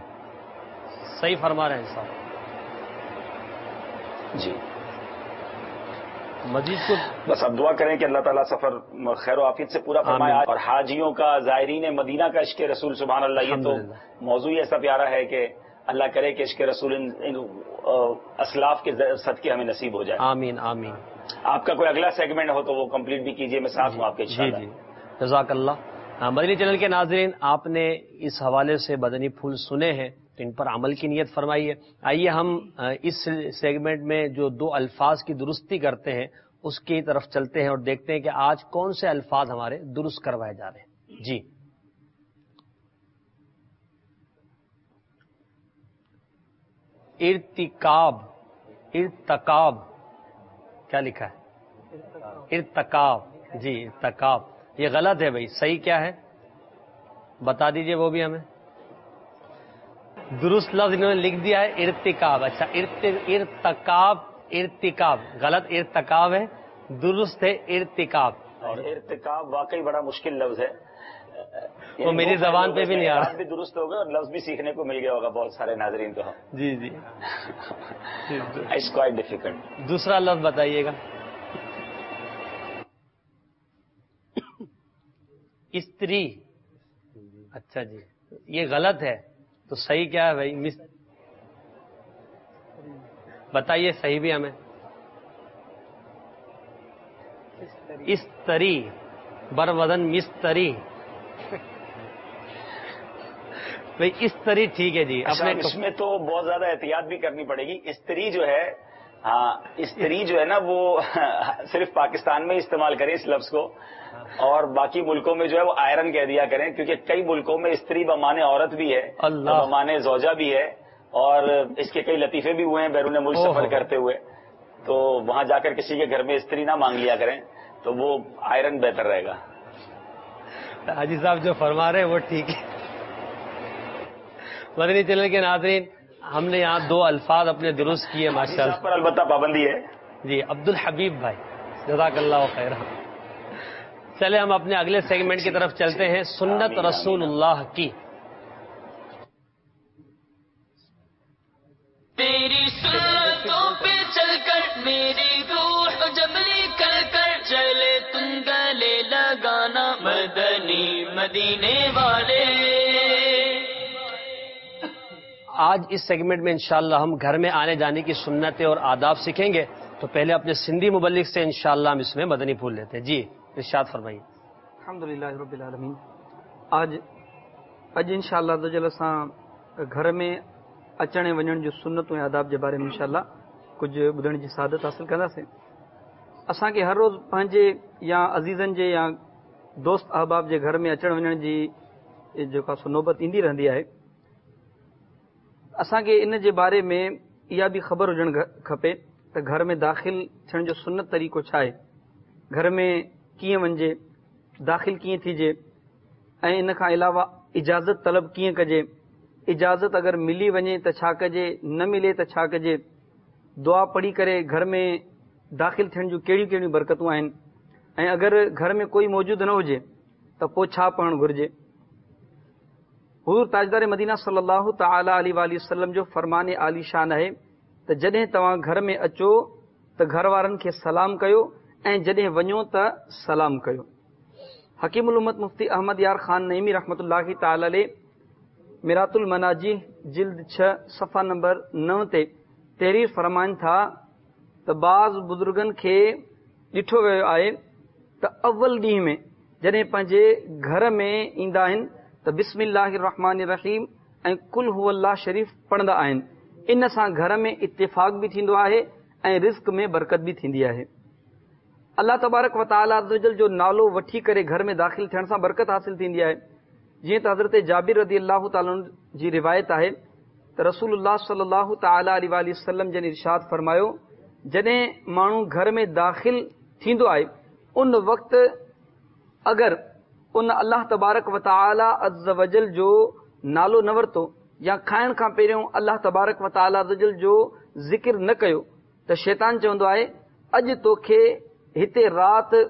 صحیح فرما رہے ہیں صاحب. جی مزید کو بس اب دعا کریں کہ اللہ تعالیٰ سفر خیر و عافیت سے پورا فرمائے. اور حاجیوں کا، زائرین مدینہ کا عشق رسول، سبحان اللہ، یہ تو موضوع ایسا پیارا ہے کہ اللہ کرے کہ عشق رسول ان اسلاف کے صدقے ہمیں نصیب ہو جائے. آمین آمین. آپ کا کوئی اگلا سیگمنٹ ہو تو وہ کمپلیٹ بھی کیجئے، میں ساتھ ہوں آپ کے. جی جزاک اللہ. مدنی چینل کے ناظرین، آپ نے اس حوالے سے مدنی پھول سنے ہیں تو ان پر عمل کی نیت فرمائیے. آئیے ہم اس سیگمنٹ میں جو 2 الفاظ کی درستی کرتے ہیں اس کی طرف چلتے ہیں اور دیکھتے ہیں کہ آج کون سے الفاظ ہمارے درست کروائے جا رہے ہیں. جی ارتکاب کیا لکھا ہے؟ ارتکاب. جی ارتکاب، یہ غلط ہے بھائی، صحیح کیا ہے بتا دیجئے وہ بھی ہمیں. درست لفظ انہوں نے لکھ دیا ہے ارتکاب. اچھا ارتکاب، ارتکاب غلط، ارتکاب ہے، درست ہے ارتکاب. اور ارتکاب واقعی بڑا مشکل لفظ ہے، وہ میری زبان پہ بھی نہیں آ رہا. بھی درست ہوگا اور لفظ بھی سیکھنے کو مل گیا ہوگا بہت سارے ناظرین کو. جی جی اٹس کوائٹ ڈیفیکلٹ. دوسرا لفظ بتائیے گا. استری. اچھا جی یہ غلط ہے، تو صحیح کیا ہے بھائی؟ بتائیے صحیح بھی ہمیں. استری بر وزن مستری. بھائی استری ٹھیک ہے جی. اس میں تو بہت زیادہ احتیاط بھی کرنی پڑے گی. استری جو ہے، ہاں استری جو ہے نا، وہ صرف پاکستان میں استعمال کریں اس لفظ کو، اور باقی ملکوں میں جو ہے وہ آئرن کہہ دیا کریں، کیونکہ کئی ملکوں میں استری بمانے عورت بھی ہے، بمانے زوجہ بھی ہے، اور اس کے کئی لطیفے بھی ہوئے ہیں بیرون ملک سفر کرتے ہوئے. تو وہاں جا کر کسی کے گھر میں استری نہ مانگ لیا کریں، تو وہ آئرن بہتر رہے گا. حاجی صاحب جو فرما رہے ہیں وہ ٹھیک ہے. مدنی چینل کے ناظرین، ہم نے یہاں 2 الفاظ اپنے درست کیے ماشاءاللہ. پر البتہ پابندی ہے. جی عبد الحبیب بھائی جزاک اللہ خیر. چلے ہم اپنے اگلے سیگمنٹ کی طرف چلتے ہیں، سنت رسول اللہ کی. تیری سنتوں پہ چل کر میری روح جب نکل کر چلے تم گلے لگانا مدنی مدینے والے. آج اس سیگمنٹ میں انشاءاللہ ہم گھر میں آنے جانے کی سنتیں اور آداب سیکھیں گے. تو پہلے اپنے سندھی مبلغ سے انشاءاللہ ہم اس میں مدنی پھول لیتے ہیں. جی ارشاد فرمائیے. الحمدللہ رب العالمین. آج انشاءاللہ اساں گھر میں اچن ونجن جو سنتوں ऐं आदाब जे बारे में इंशाअल्लाह कुझु ॿुधण जी सादत हासिल कंदासीं. असांखे हर रोज़ पंहिंजे या अज़ीज़नि जे या दोस्त अहबाब जे घर में अचण वञण जी जेका नौबत ईंदी रहंदी आहे. असांखे इन जे बारे में इहा बि ख़बर हुजणु खपे त घर में दाख़िल थियण जो सुनत तरीक़ो छा आहे, घर में कीअं वञिजे, दाख़िल कीअं थीजे, ऐं इन खां अलावा इजाज़त तलब कीअं कजे, इजाज़त अगर मिली वञे त छा कजे, न मिले त छा कजे, दुआ पढ़ी करे घर में दाख़िल थियण जूं कहिड़ियूं कहिड़ियूं बरकतूं आहिनि, ऐं अगर घर में कोई मौजूद न हुजे त पोइ छा पढ़णु घुरिजे. हुज़ूर ताजदार मदीना सल्लल्लाहु तआला अलैहि वसल्लम जो फरमान आली शान आहे त जॾहिं तव्हां घर में अचो त घर वारनि खे सलाम कयो ऐं जॾहिं वञो त सलाम कयो. हकीमुल उम्मत मुफ्ती अहमद यार खान नईमी रहमतुल्लाहि तआला अलैहि मिरातुल मनाजी जिल्द 6 सफ़ा नंबर 9 ते तहरीर फरमाइनि था त बाज़ बुज़ुर्गनि खे ॾिठो वियो आहे त अव्वल ॾींहं में जॾहिं पंहिंजे घर में ईंदा आहिनि त बिस्मिल्लाहिर रहमानिर रहीम ऐं कुल हुवल्लाह शरीफ़ पढ़ंदा आहिनि. इन सां घर में इत्तिफ़ाक़ बि थींदो आहे ऐं रिज़्क़ में बरकत बि थींदी आहे. अल्लाह तबारक व तआला अज़्ज़वजल जो नालो वठी करे घर में दाख़िल थियण सां बरकत हासिल थींदी आहे. जीअं त हज़रत जाबिर रज़ी अल्लाह ताला जी रिवायत आहे त रसूलुल्लाह सल्लल्लाहु तआला अलैहि वसल्लम जन इरशाद फरमायो, जॾहिं माण्हू घर में दाख़िल थींदो आहे उन वक़्तु अगर उन अल्लाह तबारक व तआला अज़्ज़वजल जो नालो न वरितो या खाइण खां पहिरियों अल्लाह तबारक व तआला अज़्ज़वजल जो ज़िक्र न कयो त शैतान चवंदो आहे अॼु तोखे हिते राति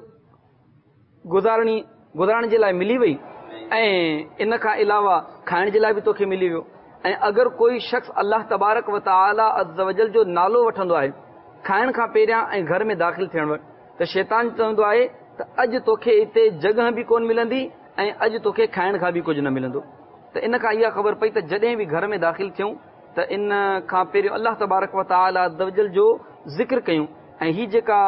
गुज़ारण जे लाइ मिली वई ऐं इन खां अलावा खाइण जे लाइ बि तोखे मिली वियो. ऐं अगरि कोई शख़्स अल्लाह तबारक व तआला अज़्ज़वजल जो नालो वठंदो आहे खाइण खां पहिरियां ऐं घर में दाख़िल थियण वटि त शैतान चवंदो आहे त अॼु तोखे हिते जॻह बि कोन मिलंदी ऐं अॼु तोखे खाइण खां बि कुझु न मिलंदो। त इन खां इहा ख़बर पई त जॾहिं बि घर में दाख़िल थियूं त इन खां पहिरियों अल्लाह तबारक व तआला अज़्ज़ जो ज़िक्र कयूं ऐं ही जेका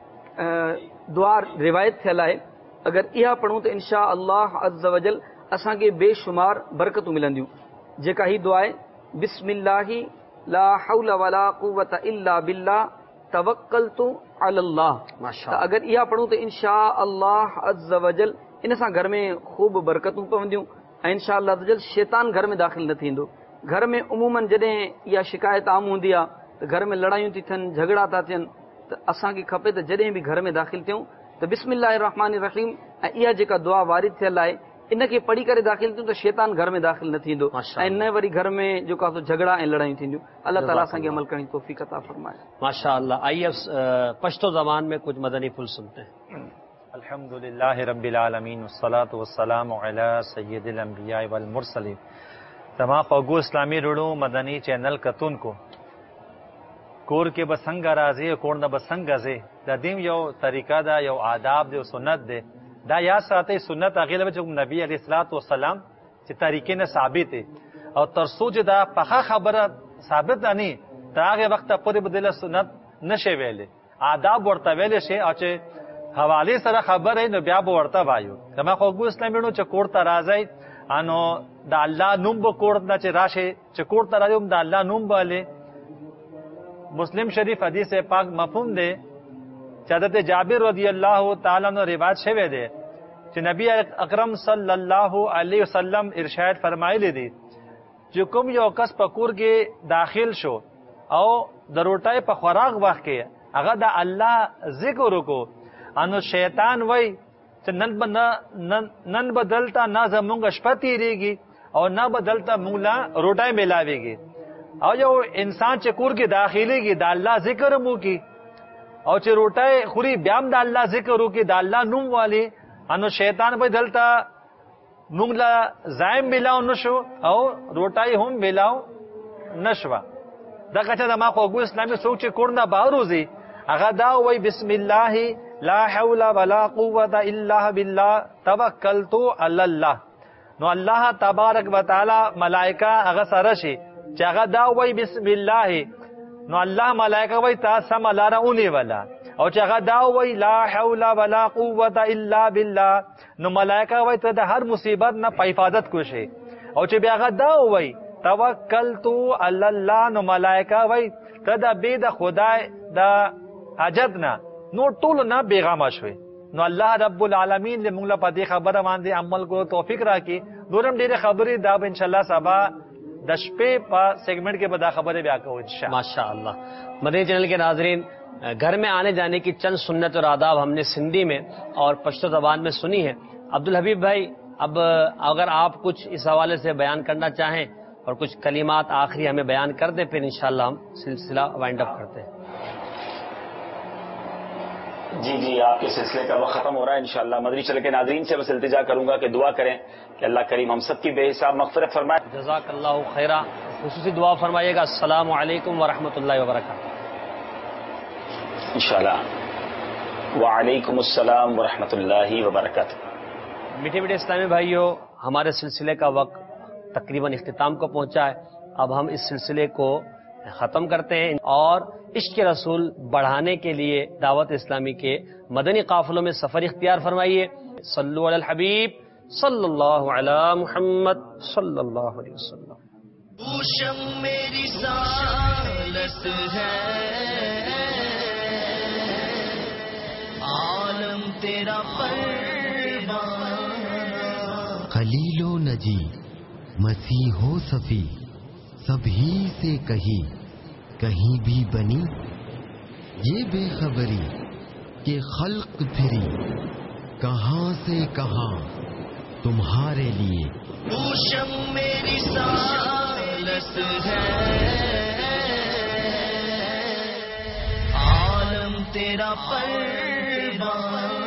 दुआ रिवायत थियल आहे अगरि इहा पढ़ूं त इंशा अल्लाह अज़्ज़ वजल असांखे बेशुमार बरकतूं मिलंदियूं। जेका ही दुआ आहे बिस्मिल्लाहि ला हौल वला कुव्वत इल्ला बिल्लाह तवक्कलतु अलल्लाह। त अगरि इहा पढ़ूं त इंशा अल्लाह अज़्ज़ वजल इन सां घर में ख़ूब बरकतूं पवंदियूं ऐं इंशा अल्लाह अज़्ज़ वजल शैतान घर में दाख़िल न थींदो। घर में उमूमन जॾहिं इहा शिकायत आम हूंदी आहे त घर में लड़ायूं थी थियनि, झगड़ा था थियनि, त असांखे खपे त जॾहिं बि घर में दाख़िल थियूं त बिस्मिल्लाह रहमान रहीम ऐं इहा जेका दुआ वारिद थियल आहे इनखे पढ़ी करे दाख़िल थियूं त शैतान घर में दाख़िल न थींदो ऐं न वरी घर में जेको आहे झगड़ा ऐं लड़ायूं थींदियूं। अल्लाह ताला असांखे अमल करने की तौफीक अता फरमाए। माशाअल्लाह। आइए पश्तो ज़बान में कुछ मदनी फूल सुनते हैं। अल्हम्दुलिल्लाह रब्बिल आलमीन वस्सलातु वस्सलामु अला सय्यिदिल अंबिया वल मुरसलीन। तमाम ख़ोगू इस्लामी रुड़ू मदनी चैनल कतून को कोर के बसंग राजे कोर न बसंग अजे ददीम यो तरीका दा यो आदाब दे सुन्नत दे दा या साथे सुन्नत अगले जो नबी अलैहिस्सलातु वस्सलाम चे तरीके ने साबित है और तरसूज दा पखा खबर साबित नहीं तागे वक्त पूरे बदल सुन्नत नशे वेले आदाब वर्ता वेले से अचे हवाले सरा खबर है न ब्या वर्ता वायु तमा ख़ोगू इस्लामी रुड़ू चे कोर तराजै आनो दा अल्लाह नुम्ब कोर न चे राशे चे कोर तराजुम दा अल्लाह नुम्ब अले मुस्लिम शरीफ हदीस पाक मफहूम दे हज़रत जाबिर रज़ियल्लाहु ताला अन्हु रिवायत छवे दे कि नबी अकरम सल्लल्लाहु अलैहि वसल्लम इरशाद फरमाइले दी जो कुम यो कस पकुर के दाखिल शो औ दरोटाए प खुराक वक्त के अगर दा अल्लाह जिक्र को अनु शैतान वही नन बदलता ना जमुंग अशपति रहेगी और ना बदलता मुंगला रोटाए मिलावेगी और जो इंसान चकुर की दाखिली की दाल्ला जिक्र मुंह की और चिरोटाए खुरी ब्याम दाल्ला जिक्र की दाल्ला नुम वाली अनु शैतान बदलता मुंगला जायम मिलाओ नशो और रोटाई हम मिलाओ नशवा दकचा दमा ख़ोगू इस्लामी सोच कुरना बारूजी अगर दा वही बिस्मिल्लाहि ला हौला वला कुव्वता इल्ला बिल्लाह तवक्कलतु अलल्लाह नो अल्लाह तबारक व तआला मलाइका अगर सरशी चागा दा वही बिस्मिल्लाह नो अल्लाह मलाइका वही ता समलारा उनी वाला और चागा दा वही ला हौला वला कुव्वता इल्ला बिल्लाह नो मलाइका वही ता हर मुसीबत ना हिफाजत कुशे और चे ब्यागा दा वही तवक्कलतु अलल्लाह नो मलाइका वही ता बेद खुदा दा हजत ना नो टूल ना बेगामा शुए नो अल्लाह रब्बुल आलमीन ले मुंगला पदी खबर मांदे अमल को तौफीक राखी दूरम डेरे खबरी दाब इंशाल्लाह सबा दशपे पा सेगमेंट के बदा खबरें ब्या को इंशाल्लाह। माशाअल्लाह। मदनी चैनल के नाजरीन, घर में आने जाने की चंद सुन्नत और आदाब हमने सिंधी में और पश्तो ज़बान में सुनी है। अब्दुल हबीब भाई, अब अगर आप कुछ इस हवाले से बयान करना चाहें और कुछ कलिमात आखिरी हमें बयान कर दे, फिर इंशाल्लाह हम सिलसिला वाइंड अप करते हैं। जी जी, आपके सिलसिले का वक्त खत्म हो रहा है। इंशाअल्लाह मदनी चैनल के नाज़रीन से बस इल्तिजा करूंगा कि दुआ करें कि अल्लाह करीम हम सब की बेहिसाब मग़फ़िरत फरमाए। जज़ाकल्लाहु खैरा। खुसूसी दुआ फरमाइएगा। अस्सलामु अलैकुम व रहमतुल्लाहि व बरकातहू। इंशाअल्लाह। व अलैकुम अस्सलाम व रहमतुल्लाहि व बरकातहू। मीठे मीठे इस्लामी भाइयों, हमारे सिलसिले का वक्त तकरीबन इख्तिताम को पहुंचा है। अब हम इस सिलसिले को ख़त्म करते हैं और इश्क़ रसूल बढ़ाने के लिए दावत इस्लामी के मदनी काफ़िलों में सफ़र इख्तियार फरमाइए। सल्लु अलल हबीब सल्लल्लाहु अला मुहम्मद सल्लल्लाहु अलैहि वसल्लम। पूशम मेरी सालत है, आलम तेरा परवाना। खलीलो नजी मसीहो सफी सभी से कहीं भी बनी ये बेखबरी के खल्क फिरी कहां से कहां तुम्हारे लिए। पूशम मेरी सालत है, आलम तेरा परवाना।